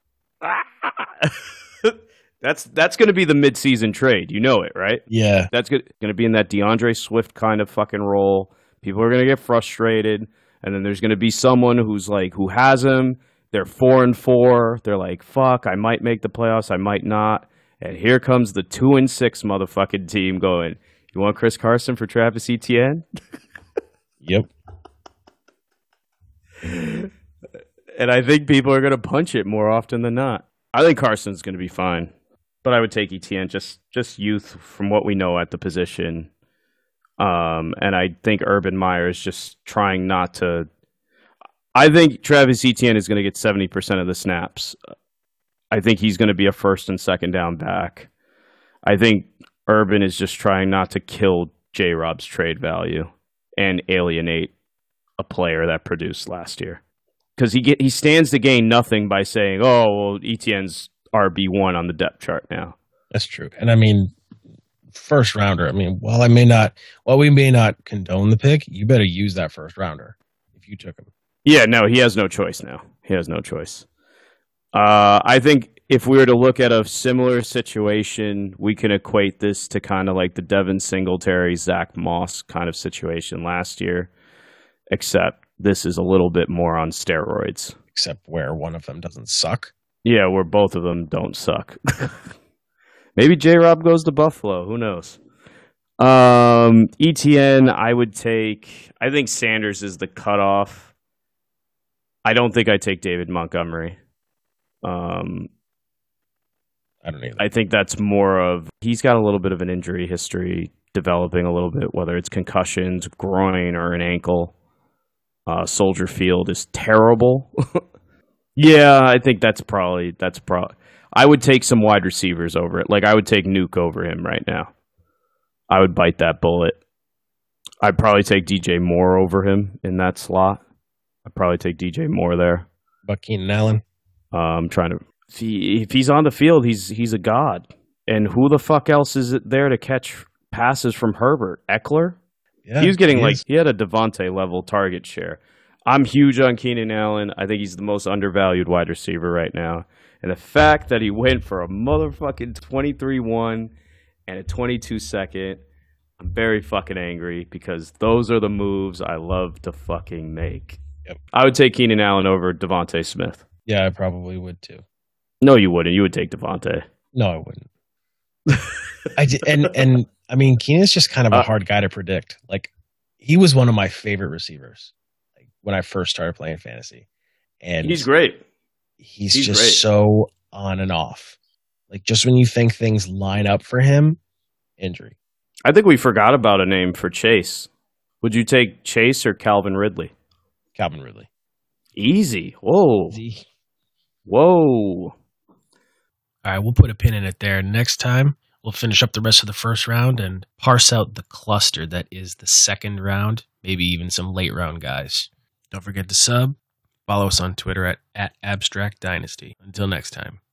that's that's going to be the midseason trade. You know it, right? Yeah. That's going to be in that DeAndre Swift kind of fucking role. People are going to get frustrated. And then there's going to be someone who's like, who has him. They're four and four. They're like, fuck, I might make the playoffs. I might not. And here comes the two and six motherfucking team going, you want Chris Carson for Travis Etienne? Yep. And I think people are going to punch it more often than not. I think Carson's going to be fine. But I would take Etienne, just, just youth from what we know at the position. Um, and I think Urban Meyer is just trying not to... I think Travis Etienne is going to get seventy percent of the snaps. I think he's going to be a first and second down back. I think Urban is just trying not to kill J-Rob's trade value and alienate a player that produced last year. Because he get, he stands to gain nothing by saying, oh, well, Etienne's R B one on the depth chart now. That's true. And I mean, first rounder, I mean, while I may not, while we may not condone the pick, you better use that first rounder if you took him. Yeah, no, he has no choice now. He has no choice. Uh, I think if we were to look at a similar situation, we can equate this to kind of like the Devin Singletary, Zach Moss kind of situation last year, except this is a little bit more on steroids. Except where one of them doesn't suck. Yeah, where both of them don't suck. Maybe J-Rob goes to Buffalo. Who knows? Um, E T N, I would take... I think Sanders is the cutoff. I don't think I take David Montgomery. Um, I don't either. I think that's more of... He's got a little bit of an injury history developing a little bit, whether it's concussions, groin, or an ankle. Uh, Soldier Field is terrible. Yeah, I think that's probably... that's probably. I would take some wide receivers over it. Like, I would take Nuke over him right now. I would bite that bullet. I'd probably take D J Moore over him in that slot. I'd probably take D J Moore there. But Keenan Allen? Uh, I'm trying to... If, he, if he's on the field, he's he's a god. And who the fuck else is it there to catch passes from Herbert? Eckler? Yeah, he was getting he like... is. He had a Devontae level target share. I'm huge on Keenan Allen. I think he's the most undervalued wide receiver right now. And the fact that he went for a motherfucking twenty-three one and a twenty-two second, I'm very fucking angry because those are the moves I love to fucking make. Yep. I would take Keenan Allen over Devontae Smith. Yeah, I probably would too. No, you wouldn't. You would take Devontae. No, I wouldn't. I did, and and I mean, Keenan's just kind of a Uh, hard guy to predict. Like, he was one of my favorite receivers, like when I first started playing fantasy, and He's great. He's, he's just great. so on and off. Like, just when you think things line up for him, injury. I think we forgot about a name for Chase. Would you take Chase or Calvin Ridley? Calvin Ridley. Easy. Whoa. Easy. Whoa. All right, we'll put a pin in it there. Next time, we'll finish up the rest of the first round and parse out the cluster that is the second round, maybe even some late round guys. Don't forget to sub. Follow us on Twitter at, at Abstract Dynasty. Until next time.